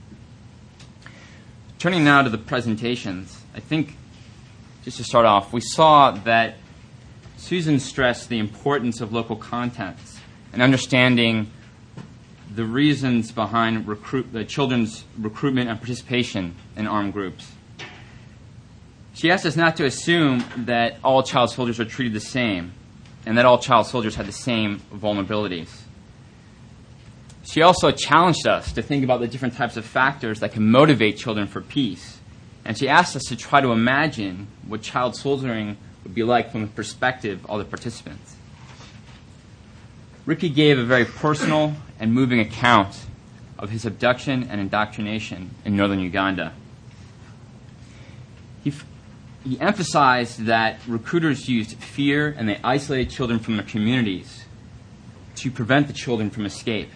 Turning now to the presentations, I think, just to start off, we saw that Susan stressed the importance of local contexts and understanding the reasons behind the children's recruitment and participation in armed groups. She asked us not to assume that all child soldiers are treated the same and that all child soldiers have the same vulnerabilities. She also challenged us to think about the different types of factors that can motivate children for peace. And she asked us to try to imagine what child soldiering would be like from the perspective of the participants. Ricky gave a very personal and moving account of his abduction and indoctrination in northern Uganda. He emphasized that recruiters used fear and they isolated children from their communities to prevent the children from escape.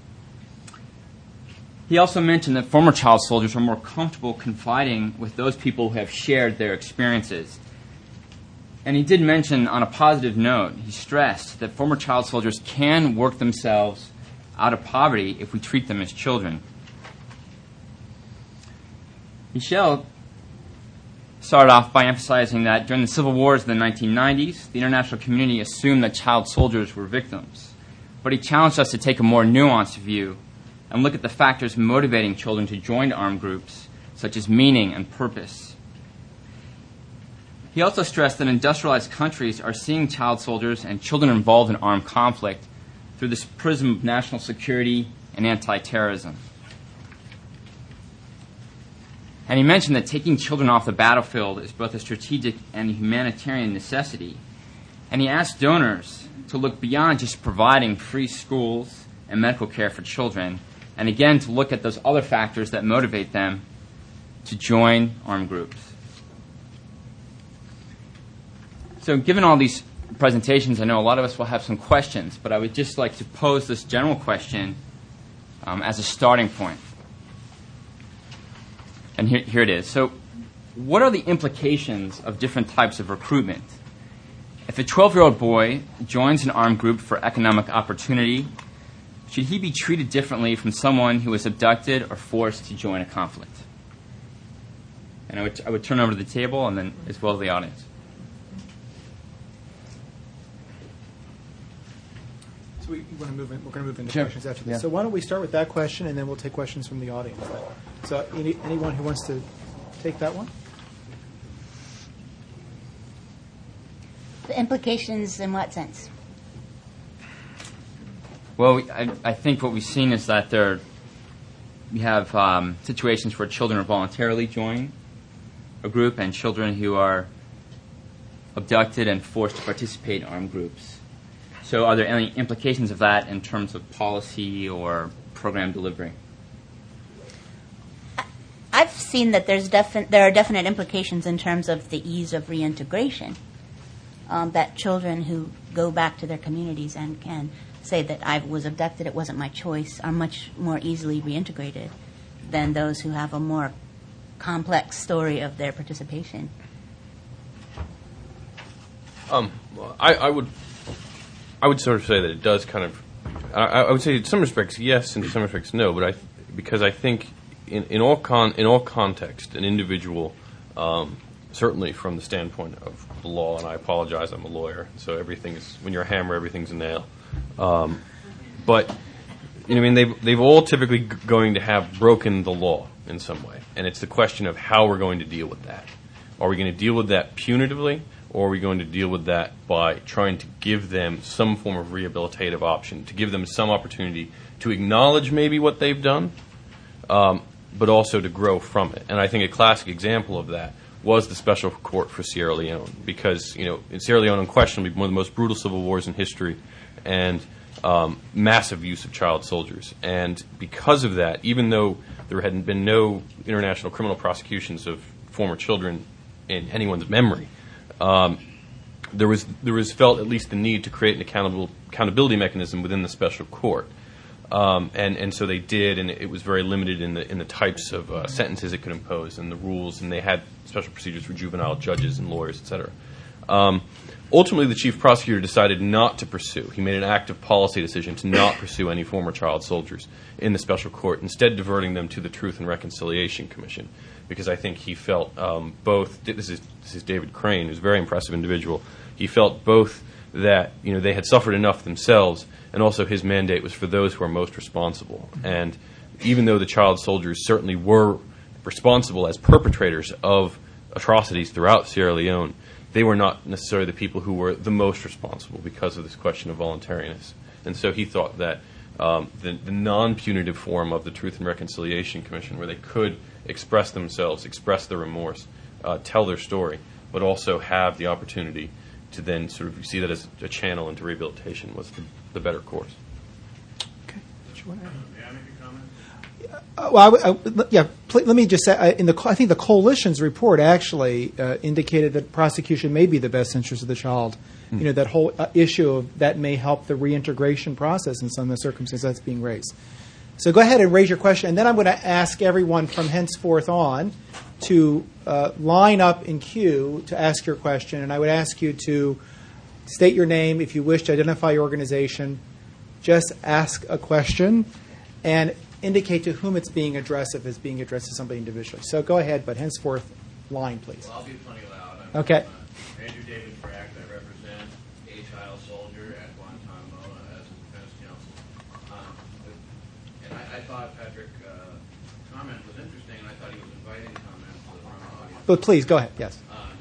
He also mentioned that former child soldiers are more comfortable confiding with those people who have shared their experiences. And he did mention, on a positive note, he stressed that former child soldiers can work themselves out of poverty if we treat them as children. Michelle started off by emphasizing that during the civil wars of the 1990s, the international community assumed that child soldiers were victims. But he challenged us to take a more nuanced view and look at the factors motivating children to join armed groups, such as meaning and purpose. He also stressed that industrialized countries are seeing child soldiers and children involved in armed conflict through this prism of national security and anti-terrorism. And he mentioned that taking children off the battlefield is both a strategic and a humanitarian necessity. And he asked donors to look beyond just providing free schools and medical care for children, and again to look at those other factors that motivate them to join armed groups. So given all these presentations, I know a lot of us will have some questions, but I would just like to pose this general question as a starting point. And here it is. So what are the implications of different types of recruitment? If a 12-year-old boy joins an armed group for economic opportunity, should he be treated differently from someone who was abducted or forced to join a conflict? And I would turn over to the table and then as well as the audience. So we're going to move into Sure. questions after this. Yeah. So why don't we start with that question, and then we'll take questions from the audience. So anyone who wants to take that one? The implications in what sense? Well, I think what we've seen is that we have situations where children are voluntarily joining a group and children who are abducted and forced to participate in armed groups. So are there any implications of that in terms of policy or program delivery? I've seen that there are definite implications in terms of the ease of reintegration, that children who go back to their communities and can say that I was abducted, it wasn't my choice, are much more easily reintegrated than those who have a more complex story of their participation. I would sort of say that it does kind of. I would say in some respects yes, and in some respects no. But because I think in all context, an individual, certainly from the standpoint of the law, and I apologize, I'm a lawyer, so everything is, when you're a hammer, everything's a nail. But I mean, they've all typically going to have broken the law in some way, and it's the question of how we're going to deal with that. Are we going to deal with that punitively, or are we going to deal with that by trying to give them some form of rehabilitative option, to give them some opportunity to acknowledge maybe what they've done, but also to grow from it? And I think a classic example of that was the Special Court for Sierra Leone, because in Sierra Leone, unquestionably one of the most brutal civil wars in history, and massive use of child soldiers. And because of that, even though there had been no international criminal prosecutions of former children in anyone's memory, there was felt at least the need to create an accountability mechanism within the Special Court. And so they did, and it was very limited in the types of sentences it could impose and the rules, and they had special procedures for juvenile judges and lawyers, etc. Ultimately, the chief prosecutor decided not to pursue. He made an active policy decision to not pursue any former child soldiers in the Special Court, instead diverting them to the Truth and Reconciliation Commission, because I think he felt both. This is David Crane, who's a very impressive individual. He felt both that they had suffered enough themselves, and also his mandate was for those who are most responsible. And even though the child soldiers certainly were responsible as perpetrators of atrocities throughout Sierra Leone, they were not necessarily the people who were the most responsible because of this question of voluntariness. And so he thought that the non-punitive form of the Truth and Reconciliation Commission, where they could express themselves, express their remorse, tell their story, but also have the opportunity to then sort of see that as a channel into rehabilitation, was the better course. Okay. Did you want to add? May I make a comment? Let me just say, I think the coalition's report actually indicated that prosecution may be the best interest of the child. That whole issue of that may help the reintegration process in some of the circumstances that's being raised. So go ahead and raise your question, and then I'm going to ask everyone from henceforth on to line up in queue to ask your question, and I would ask you to state your name if you wish to identify your organization, just ask a question, and indicate to whom it's being addressed if it's being addressed to somebody individually. So go ahead, but henceforth, line, please. Well, I'll be plenty loud. Okay. Andrew David Frack. I represent a child soldier at Guantanamo as a defense counsel. And I thought Patrick's comment was interesting, and I thought he was inviting comments from the audience. But please, go ahead. Yes.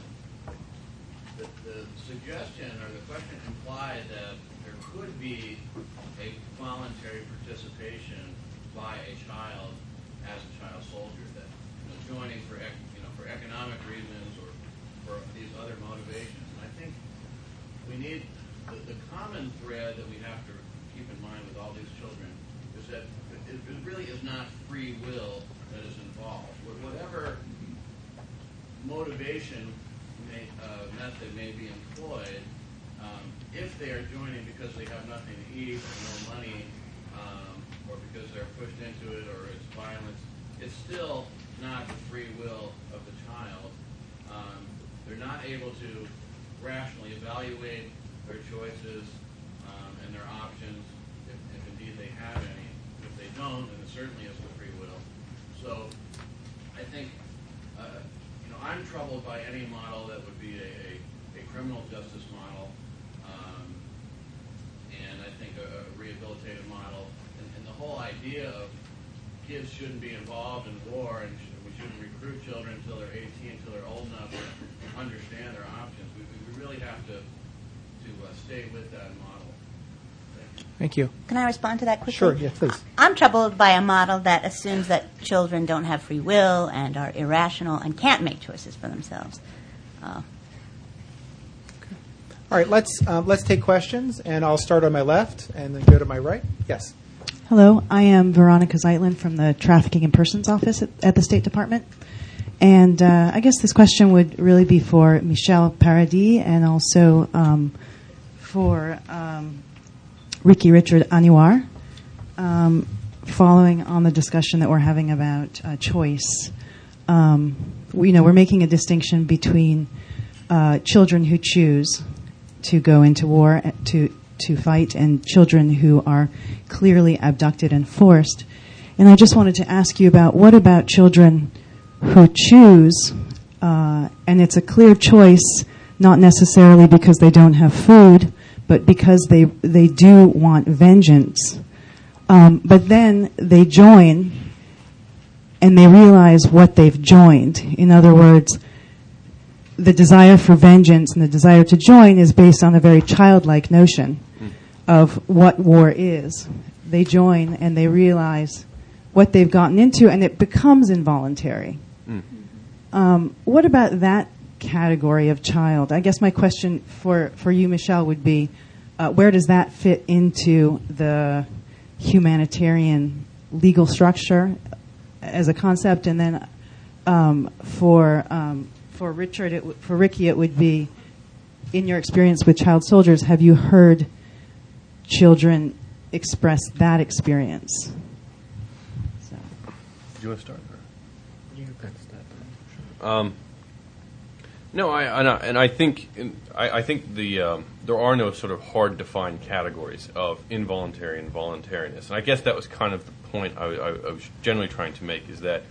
The suggestion or the question implied that there could be a voluntary participation by a child as a child soldier, that joining for economic reasons or for these other motivations. And I think we need the common thread that we have to keep in mind with all these children is that it really is not free will that is involved. Whatever motivation method may be employed, if they are joining because they have nothing to eat or no money, or because they're pushed into it or it's violence, it's still not the free will of the child. They're not able to rationally evaluate their choices and their options, if indeed they have any. If they don't, then it certainly is the free will. So I think I'm troubled by any model that would be a criminal justice model, and I think a rehabilitative model. And the whole idea of kids shouldn't be involved in war, and we shouldn't recruit children until they're 18, until they're old enough to understand their options. We really have to to stay with that model. Thank you. Can I respond to that quickly? Sure, yeah, please. I'm troubled by a model that assumes that children don't have free will and are irrational and can't make choices for themselves. All right, let's take questions, and I'll start on my left and then go to my right. Yes. Hello, I am Veronica Zeitlin from the Trafficking in Persons Office at the State Department. And I guess this question would really be for Michel Paradis and also for Ricky Richard Anwar, following on the discussion that we're having about choice. We're making a distinction between children who choose to go into war to fight and children who are clearly abducted and forced. And I just wanted to ask you about what about children who choose, and it's a clear choice, not necessarily because they don't have food, but because they do want vengeance. But then they join and they realize what they've joined. In other words, the desire for vengeance and the desire to join is based on a very childlike notion of what war is. They join and they realize what they've gotten into, and it becomes involuntary. What about that category of child? I guess my question for you, Michelle, would be where does that fit into the humanitarian legal structure as a concept? And then for Richard, for Ricky, it would be, in your experience with child soldiers, have you heard children express that experience? So. Do you want to start? You can start. No, I think there are no sort of hard defined categories of involuntary and voluntariness, and I guess that was kind of the point I was generally trying to make, is that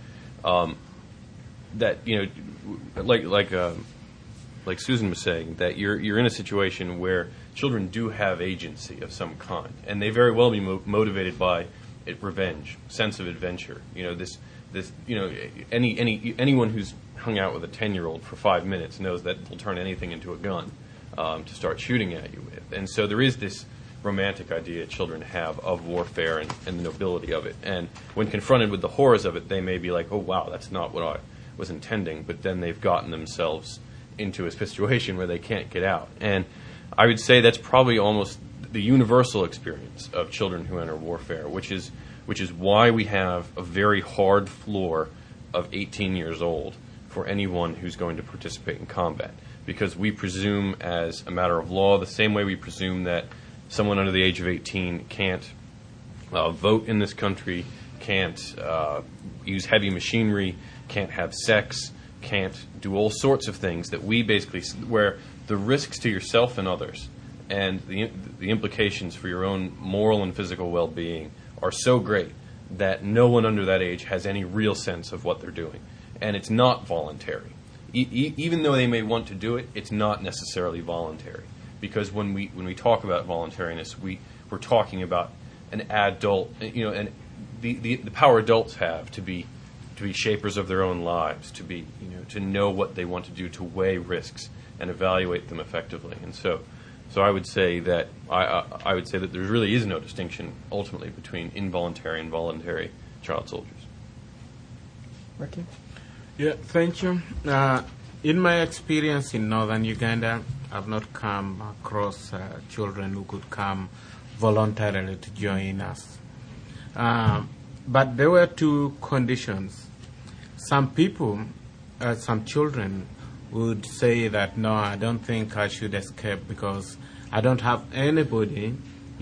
like Susan was saying, that you're in a situation where children do have agency of some kind, and they very well be motivated by revenge, sense of adventure. Anyone who's hung out with a 10-year-old for 5 minutes knows that will turn anything into a gun to start shooting at you with. And so there is this romantic idea children have of warfare and the nobility of it. And when confronted with the horrors of it, they may be like, oh, wow, that's not what I was intending. But then they've gotten themselves into a situation where they can't get out. And I would say that's probably almost the universal experience of children who enter warfare, which is why we have a very hard floor of 18 years old for anyone who's going to participate in combat. Because we presume, as a matter of law, the same way we presume that someone under the age of 18 can't vote in this country, can't use heavy machinery, can't have sex, can't do all sorts of things that we basically, where the risks to yourself and others and the implications for your own moral and physical well-being are so great that no one under that age has any real sense of what they're doing. And it's not voluntary. Even though they may want to do it, it's not necessarily voluntary. Because when we talk about voluntariness, we're talking about an adult, and the power adults have to be shapers of their own lives, to know what they want to do, to weigh risks and evaluate them effectively. And so I would say that I would say that there really is no distinction ultimately between involuntary and voluntary child soldiers. Ricky? Yeah, thank you. In my experience in northern Uganda, I've not come across children who could come voluntarily to join us. But there were two conditions. Some people, some children, would say that, no, I don't think I should escape because I don't have anybody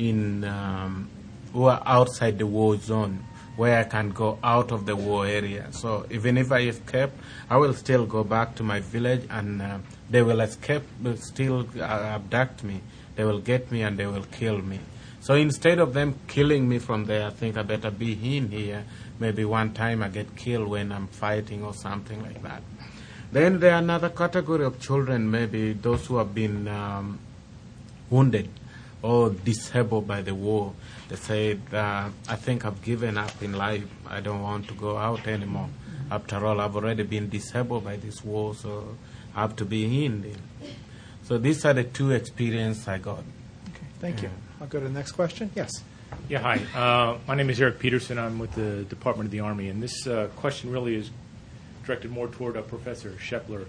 who are outside the war zone where I can go out of the war area. So even if I escape, I will still go back to my village, and they will escape, but still abduct me. They will get me and they will kill me. So instead of them killing me from there, I think I better be in here. Maybe one time I get killed when I'm fighting or something like that. Then there are another category of children, maybe those who have been wounded or disabled by the war. They say, I think I've given up in life. I don't want to go out anymore. After all, I've already been disabled by this war, so I have to be in there. So these are the two experiences I got. Okay, thank you. I'll go to the next question. Yes. Yeah, hi. My name is Eric Peterson. I'm with the Department of the Army, and this question really is directed more toward Professor Shepler.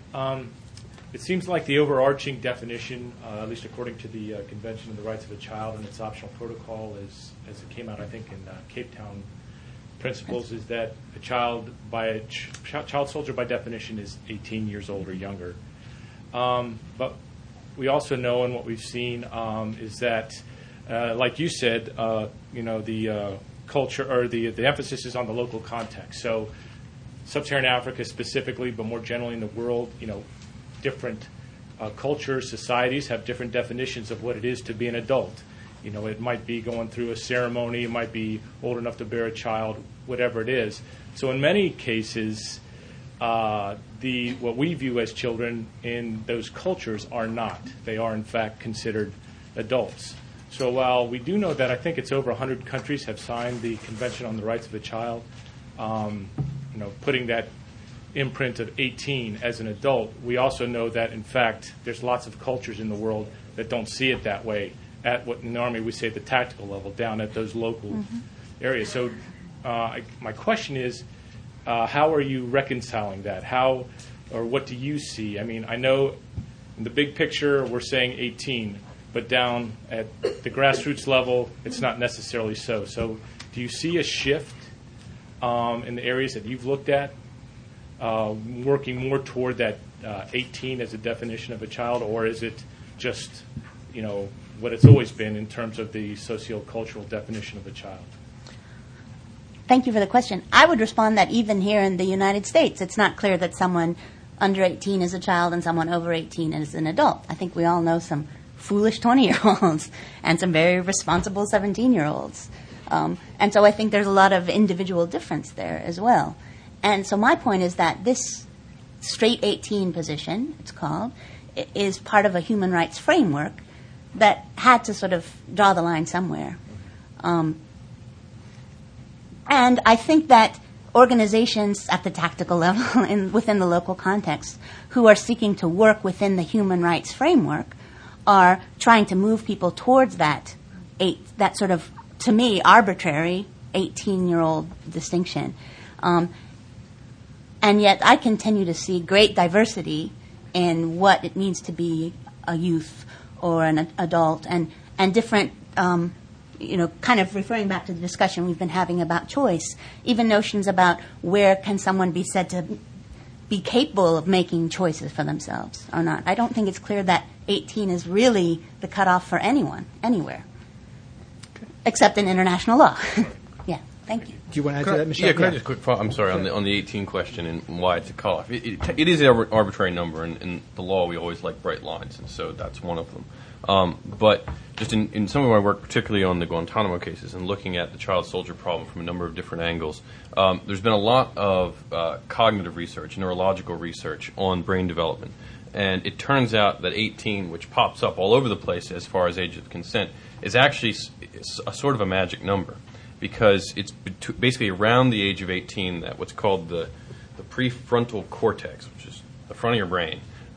It seems like the overarching definition, at least according to the Convention on the Rights of a Child and its optional protocol, as it came out, I think, in Cape Town Principles, is that a child soldier by definition is 18 years old or younger. But we also know, and what we've seen, is that, like you said, the culture or the emphasis is on the local context. So, Sub-Saharan Africa specifically, but more generally in the world, different cultures, societies have different definitions of what it is to be an adult. It might be going through a ceremony, it might be old enough to bear a child, whatever it is. So in many cases, what we view as children in those cultures are not. They are, in fact, considered adults. So while we do know that I think it's over 100 countries have signed the Convention on the Rights of a Child, putting that imprint of 18 as an adult, we also know that, in fact, there's lots of cultures in the world that don't see it that way at what in the Army we say the tactical level, down at those local areas. So my question is, how are you reconciling that? How, or what do you see? I mean, I know in the big picture we're saying 18, but down at the grassroots level it's not necessarily so. So do you see a shift in the areas that you've looked at, working more toward that 18 as a definition of a child, or is it just, what it's always been in terms of the sociocultural definition of a child? Thank you for the question. I would respond that even here in the United States, it's not clear that someone under 18 is a child and someone over 18 is an adult. I think we all know some foolish 20-year-olds and some very responsible 17-year-olds. And so I think there's a lot of individual difference there as well. And so my point is that this straight 18 position, it's called, is part of a human rights framework that had to sort of draw the line somewhere. And I think that organizations at the tactical level and within the local context who are seeking to work within the human rights framework are trying to move people towards that sort of, to me, arbitrary 18-year-old distinction. And yet I continue to see great diversity in what it means to be a youth or an adult, and different, kind of referring back to the discussion we've been having about choice, even notions about where can someone be said to be capable of making choices for themselves or not. I don't think it's clear that 18 is really the cutoff for anyone, anywhere, except in international law. Yeah, thank you. Do you want to add to that, Michelle? Yeah, can I just quick follow? I'm sorry, on the 18 question and why it's a cutoff. It is an arbitrary number, and in the law we always like bright lines, and so that's one of them. But just in some of my work, particularly on the Guantanamo cases and looking at the child soldier problem from a number of different angles, there's been a lot of cognitive research, neurological research on brain development. And it turns out that 18, which pops up all over the place as far as age of consent, is actually a sort of a magic number, because it's basically around the age of 18 that what's called the prefrontal cortex, which is the front of your brain,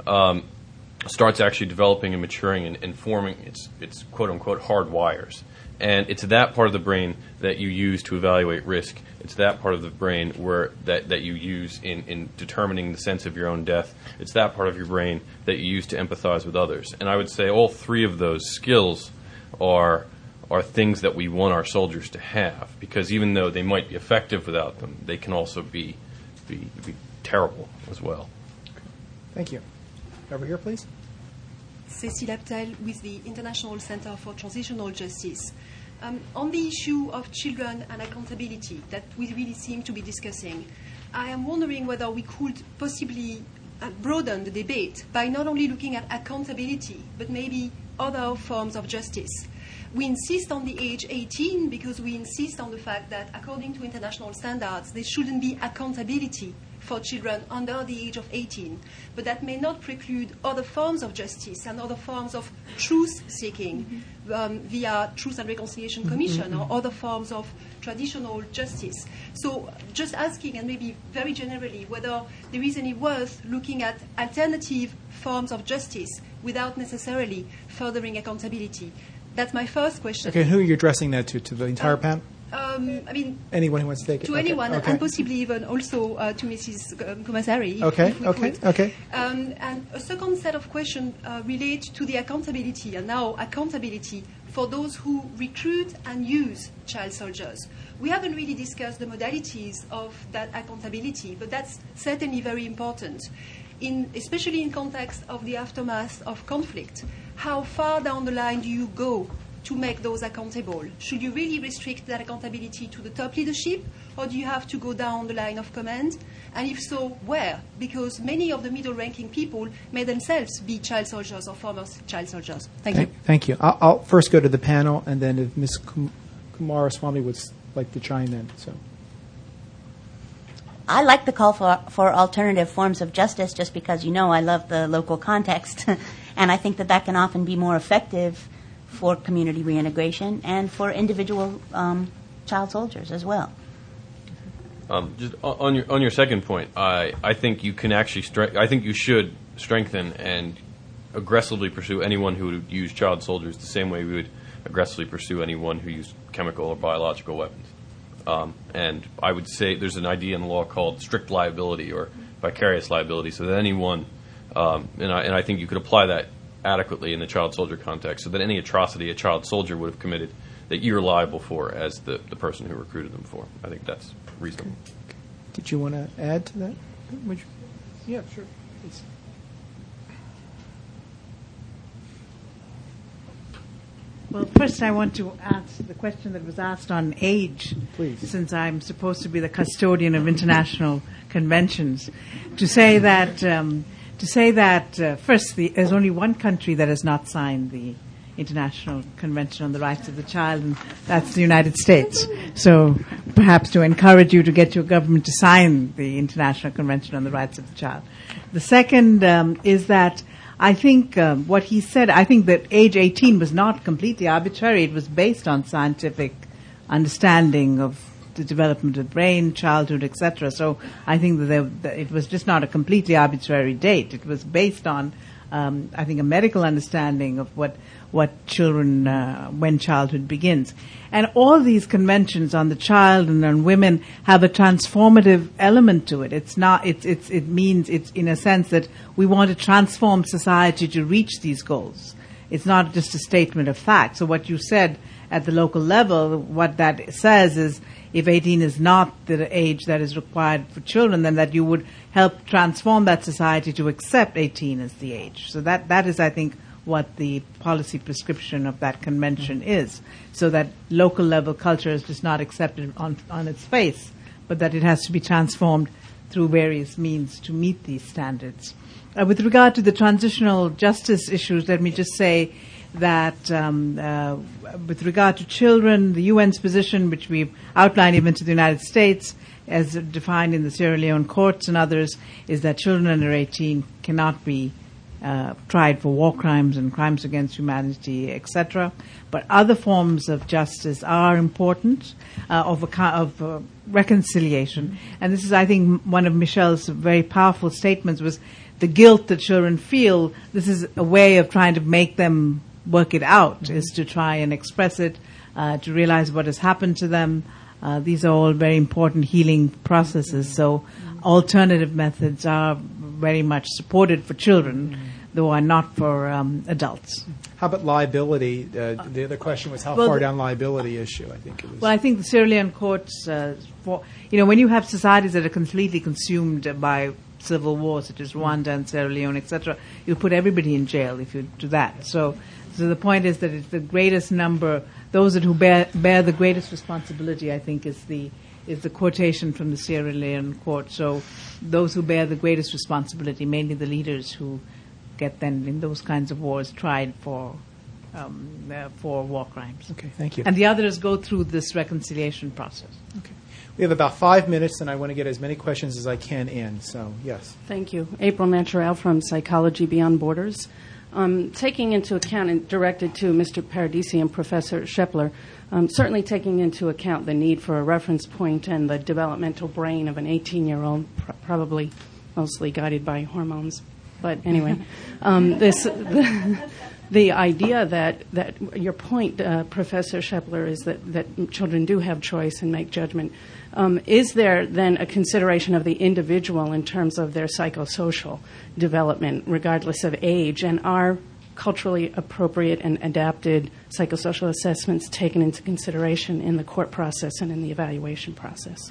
starts actually developing and maturing and forming its quote-unquote hard wires. And it's that part of the brain that you use to evaluate risk. It's that part of the brain that you use in determining the sense of your own death. It's that part of your brain that you use to empathize with others. And I would say all three of those skills are things that we want our soldiers to have, because even though they might be effective without them, they can also be terrible as well. Thank you. Over here, please. Cécile Abtel with the International Center for Transitional Justice. On the issue of children and accountability that we really seem to be discussing, I am wondering whether we could possibly broaden the debate by not only looking at accountability, but maybe other forms of justice. We insist on the age 18 because we insist on the fact that, according to international standards, there shouldn't be accountability for children under the age of 18. But that may not preclude other forms of justice and other forms of truth-seeking via Truth and Reconciliation Commission or other forms of traditional justice. So just asking, and maybe very generally, whether there is any worth looking at alternative forms of justice without necessarily furthering accountability? That's my first question. Okay, who are you addressing that to? To the entire panel? I mean, anyone who wants to take it. To anyone, and possibly even also to Mrs. Kumasari. Okay. And a second set of questions relate to the accountability, and now accountability for those who recruit and use child soldiers. We haven't really discussed the modalities of that accountability, but that's certainly very important, especially in context of the aftermath of conflict. How far down the line do you go to make those accountable? Should you really restrict that accountability to the top leadership, or do you have to go down the line of command? And if so, where? Because many of the middle-ranking people may themselves be child soldiers or former child soldiers. Thank you. Thank you. I'll first go to the panel, and then if Ms. Kumaraswamy would like to chime in. So, I like the call for alternative forms of justice just because, I love the local context. And I think that can often be more effective for community reintegration and for individual child soldiers as well. Just on your second point, I think you can actually I think you should strengthen and aggressively pursue anyone who would use child soldiers the same way we would aggressively pursue anyone who used chemical or biological weapons. And I would say there's an idea in the law called strict liability or vicarious liability, so that anyone, and I think you could apply that adequately in the child soldier context, so that any atrocity a child soldier would have committed that you're liable for as the person who recruited them for. I think that's reasonable. Did you want to add to that? Yeah, sure. Please. Well, first I want to answer the question that was asked on age, please, since I'm supposed to be the custodian of international conventions. To say that first, there's only one country that has not signed the International Convention on the Rights of the Child, and that's the United States. So perhaps to encourage you to get your government to sign the International Convention on the Rights of the Child. The second is that I think what he said, I think that age 18 was not completely arbitrary. It was based on scientific understanding of the development of the brain, childhood, etc. So I think that it was just not a completely arbitrary date. It was based on, I think, a medical understanding of what children, when childhood begins. And all these conventions on the child and on women have a transformative element to it. It means it's in a sense that we want to transform society to reach these goals. It's not just a statement of fact. So what you said at the local level, what that says is if 18 is not the age that is required for children, then that you would help transform that society to accept 18 as the age. So that is, I think, what the policy prescription of that convention is, so that local level culture is just not accepted on its face, but that it has to be transformed through various means to meet these standards. With regard to the transitional justice issues, let me just say that with regard to children, the UN's position, which we've outlined even to the United States, as defined in the Sierra Leone courts and others, is that children under 18 cannot be tried for war crimes and crimes against humanity, etc. But other forms of justice are important, of reconciliation. And this is, I think, one of Michelle's very powerful statements was the guilt that children feel. This is a way of trying to make them work it out, is to try and express it, to realize what has happened to them. These are all very important healing processes. So alternative methods are very much supported for children, though are not for adults. How about liability? The other question was how far down liability issue, I think it was. Well, I think the Sierra Leone courts, when you have societies that are completely consumed by civil war, such as Rwanda and Sierra Leone, etc., you put everybody in jail if you do that. So the point is that it's the greatest number, those who bear the greatest responsibility, I think, is the quotation from the Sierra Leone court. So those who bear the greatest responsibility, mainly the leaders who get then in those kinds of wars tried for war crimes. Okay, thank you. And the others go through this reconciliation process. Okay. We have about 5 minutes, and I want to get as many questions as I can in. So, yes. Thank you. April Naturel from Psychology Beyond Borders. Taking into account, and directed to Mr. Paradisi and Professor Shepler, certainly taking into account the need for a reference point and the developmental brain of an 18-year-old, probably mostly guided by hormones. but anyway, the idea that your point, Professor Shepler, is that children do have choice and make judgment. Is there then a consideration of the individual in terms of their psychosocial development, regardless of age, and are culturally appropriate and adapted psychosocial assessments taken into consideration in the court process and in the evaluation process?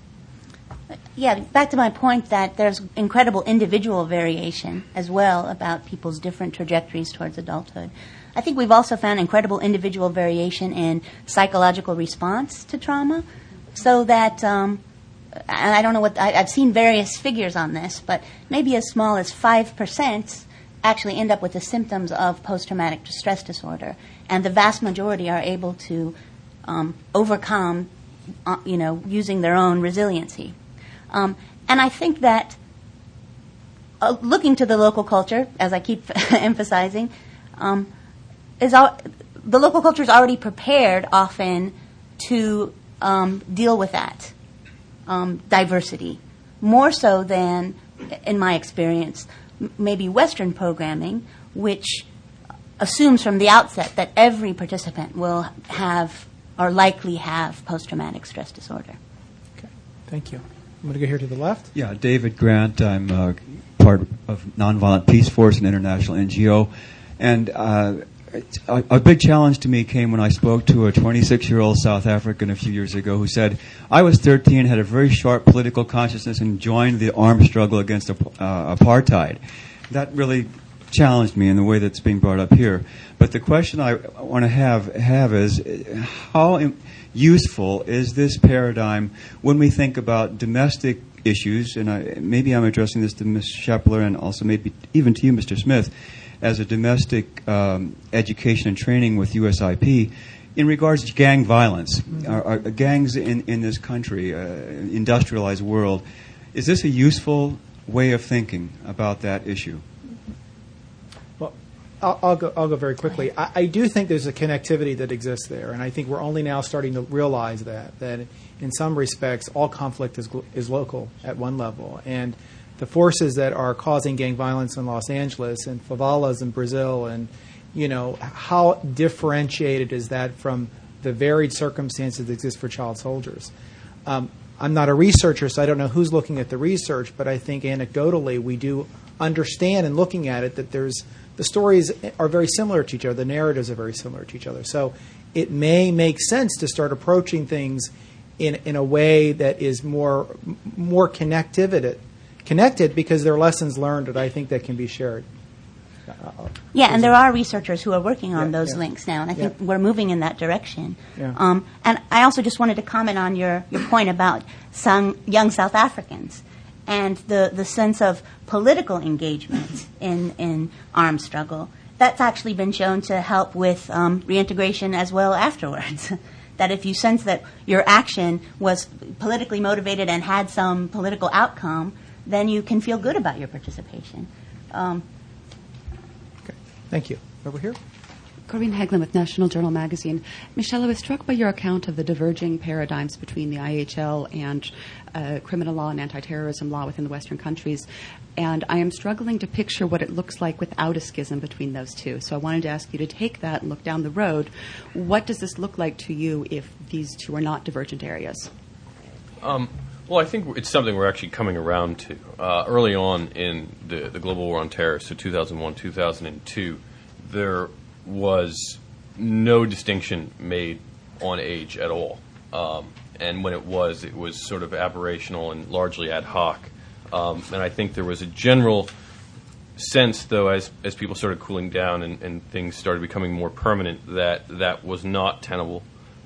Yeah, back to my point that there's incredible individual variation as well about people's different trajectories towards adulthood. I think we've also found incredible individual variation in psychological response to trauma, so that, and I don't know I've seen various figures on this, but maybe as small as 5% actually end up with the symptoms of post-traumatic stress disorder, and the vast majority are able to overcome, using their own resiliency. And I think that looking to the local culture, as I keep emphasizing, the local culture is already prepared often to deal with that diversity, more so than, in my experience, maybe Western programming, which assumes from the outset that every participant will have or likely have post-traumatic stress disorder. Okay, thank you. I'm going to go here to the left. Yeah, David Grant. I'm part of Nonviolent Peace Force, an international NGO. And a big challenge to me came when I spoke to a 26-year-old South African a few years ago who said, I was 13, had a very sharp political consciousness, and joined the armed struggle against apartheid. That really challenged me in the way that's being brought up here. But the question I want to have is, how useful is this paradigm when we think about domestic issues? And maybe I'm addressing this to Ms. Shepler and also maybe even to you, Mr. Smith, as a domestic education and training with USIP in regards to gang violence. Gangs in this country, industrialized world, is this a useful way of thinking about that issue? I'll go very quickly. I do think there's a connectivity that exists there, and I think we're only now starting to realize that in some respects all conflict is local at one level, and the forces that are causing gang violence in Los Angeles and favelas in Brazil, and how differentiated is that from the varied circumstances that exist for child soldiers. I'm not a researcher, so I don't know who's looking at the research, but I think anecdotally we do understand in looking at it that the stories are very similar to each other, the narratives are very similar to each other. So it may make sense to start approaching things in a way that is more connected because there are lessons learned that I think that can be shared. Yeah, and there are researchers who are working on those links now, and I think we're moving in that direction. Yeah. And I also just wanted to comment on your point about some young South Africans and the sense of political engagement in armed struggle. That's actually been shown to help with reintegration as well afterwards. That if you sense that your action was politically motivated and had some political outcome, then you can feel good about your participation. Okay. Thank you. Over here. Corinne Hagelin with National Journal Magazine. Michelle, I was struck by your account of the diverging paradigms between the IHL and criminal law and anti-terrorism law within the Western countries. And I am struggling to picture what it looks like without a schism between those two. So I wanted to ask you to take that and look down the road. What does this look like to you if these two are not divergent areas? Well, I think it's something we're actually coming around to. Early on in the global war on terror, so 2001, 2002, there was no distinction made on age at all. And when it was sort of aberrational and largely ad hoc. And I think there was a general sense, though, as people started cooling down and things started becoming more permanent, that was not tenable,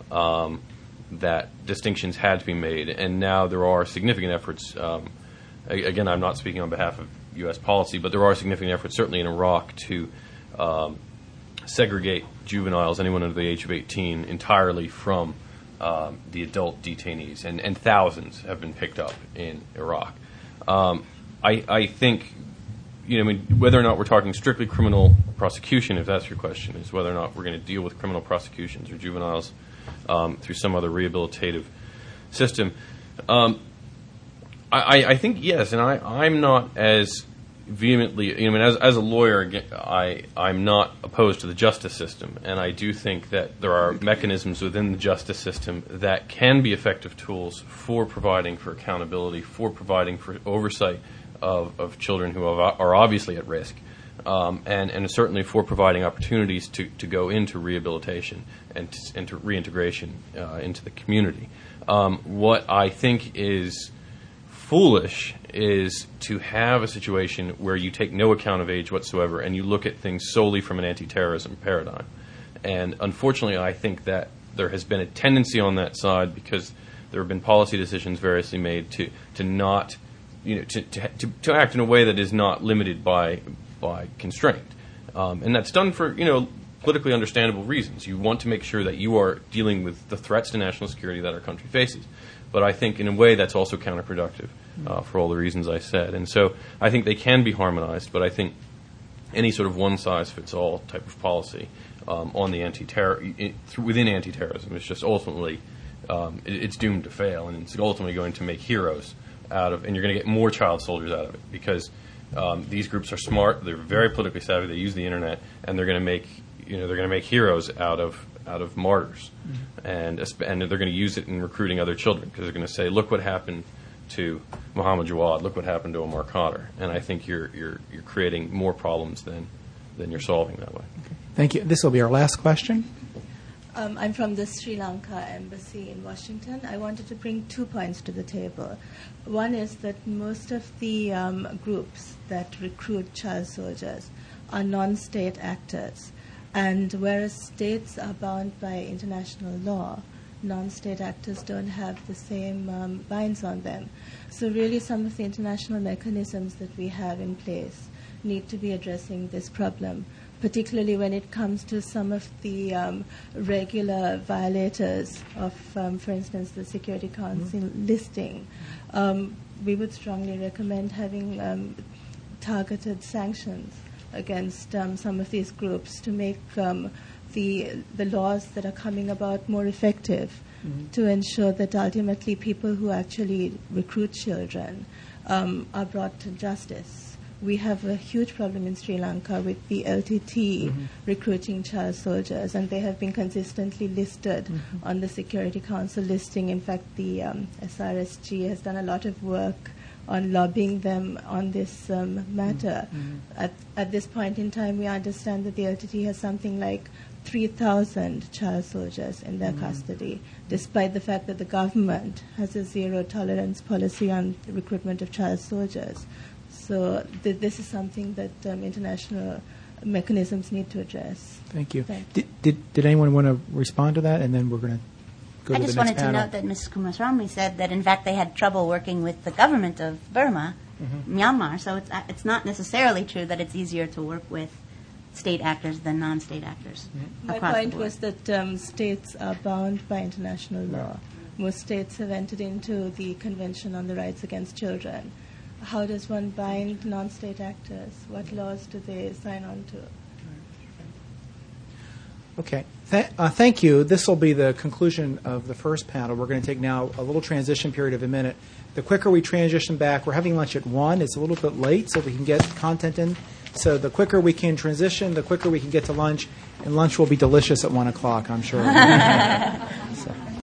that distinctions had to be made. And now there are significant efforts. Again, I'm not speaking on behalf of U.S. policy, but there are significant efforts, certainly in Iraq, to segregate juveniles, anyone under the age of 18, entirely from the adult detainees, and thousands have been picked up in Iraq. I think, whether or not we're talking strictly criminal prosecution, if that's your question, is whether or not we're going to deal with criminal prosecutions or juveniles through some other rehabilitative system. I think yes, and I'm not as vehemently, as a lawyer, again, I'm not opposed to the justice system, and I do think that there are mechanisms within the justice system that can be effective tools for providing for accountability, for providing for oversight of children who are obviously at risk, and certainly for providing opportunities to go into rehabilitation and to reintegration into the community. What I think is foolish is to have a situation where you take no account of age whatsoever and you look at things solely from an anti-terrorism paradigm. And unfortunately, I think that there has been a tendency on that side, because there have been policy decisions variously made to not, to act in a way that is not limited by constraint. And that's done for, politically understandable reasons. You want to make sure that you are dealing with the threats to national security that our country faces. But I think in a way that's also counterproductive for all the reasons I said. And so I think they can be harmonized, but I think any sort of one-size-fits-all type of policy on the within anti-terrorism is just ultimately, it's doomed to fail, and it's ultimately going to make heroes out of, and you're going to get more child soldiers out of it, because these groups are smart, they're very politically savvy, they use the internet, and they're going to make heroes out of martyrs, and they're going to use it in recruiting other children, because they're going to say, look what happened to Muhammad Jawad, look what happened to Omar Khadr, and I think you're creating more problems than you're solving that way. Okay. Thank you. This will be our last question. I'm from the Sri Lanka Embassy in Washington. I wanted to bring 2 points to the table. One is that most of the groups that recruit child soldiers are non-state actors. And whereas states are bound by international law, non-state actors don't have the same binds on them. So really some of the international mechanisms that we have in place need to be addressing this problem, particularly when it comes to some of the regular violators of, for instance, the Security Council listing. We would strongly recommend having targeted sanctions against some of these groups to make the laws that are coming about more effective, to ensure that ultimately people who actually recruit children are brought to justice. We have a huge problem in Sri Lanka with the LTT recruiting child soldiers, and they have been consistently listed on the Security Council listing. In fact, the SRSG has done a lot of work on lobbying them on this matter. At this point in time, we understand that the LTT has something like 3,000 child soldiers in their custody, despite the fact that the government has a zero-tolerance policy on the recruitment of child soldiers. So this is something that international mechanisms need to address. Thank you. Did anyone want to respond to that? And then we're going to go to the next panel. I just wanted to note that Ms. Kumaraswamy said that, in fact, they had trouble working with the government of Burma, Myanmar. So it's not necessarily true that it's easier to work with state actors than non-state actors. My point was that states are bound by international law. Most states have entered into the Convention on the Rights Against Children. How does one bind non-state actors? What laws do they sign on to? Okay. Thank you. This will be the conclusion of the first panel. We're going to take now a little transition period of a minute. The quicker we transition back, we're having lunch at 1. It's a little bit late, so we can get content in. So the quicker we can transition, the quicker we can get to lunch, and lunch will be delicious at 1 o'clock, I'm sure.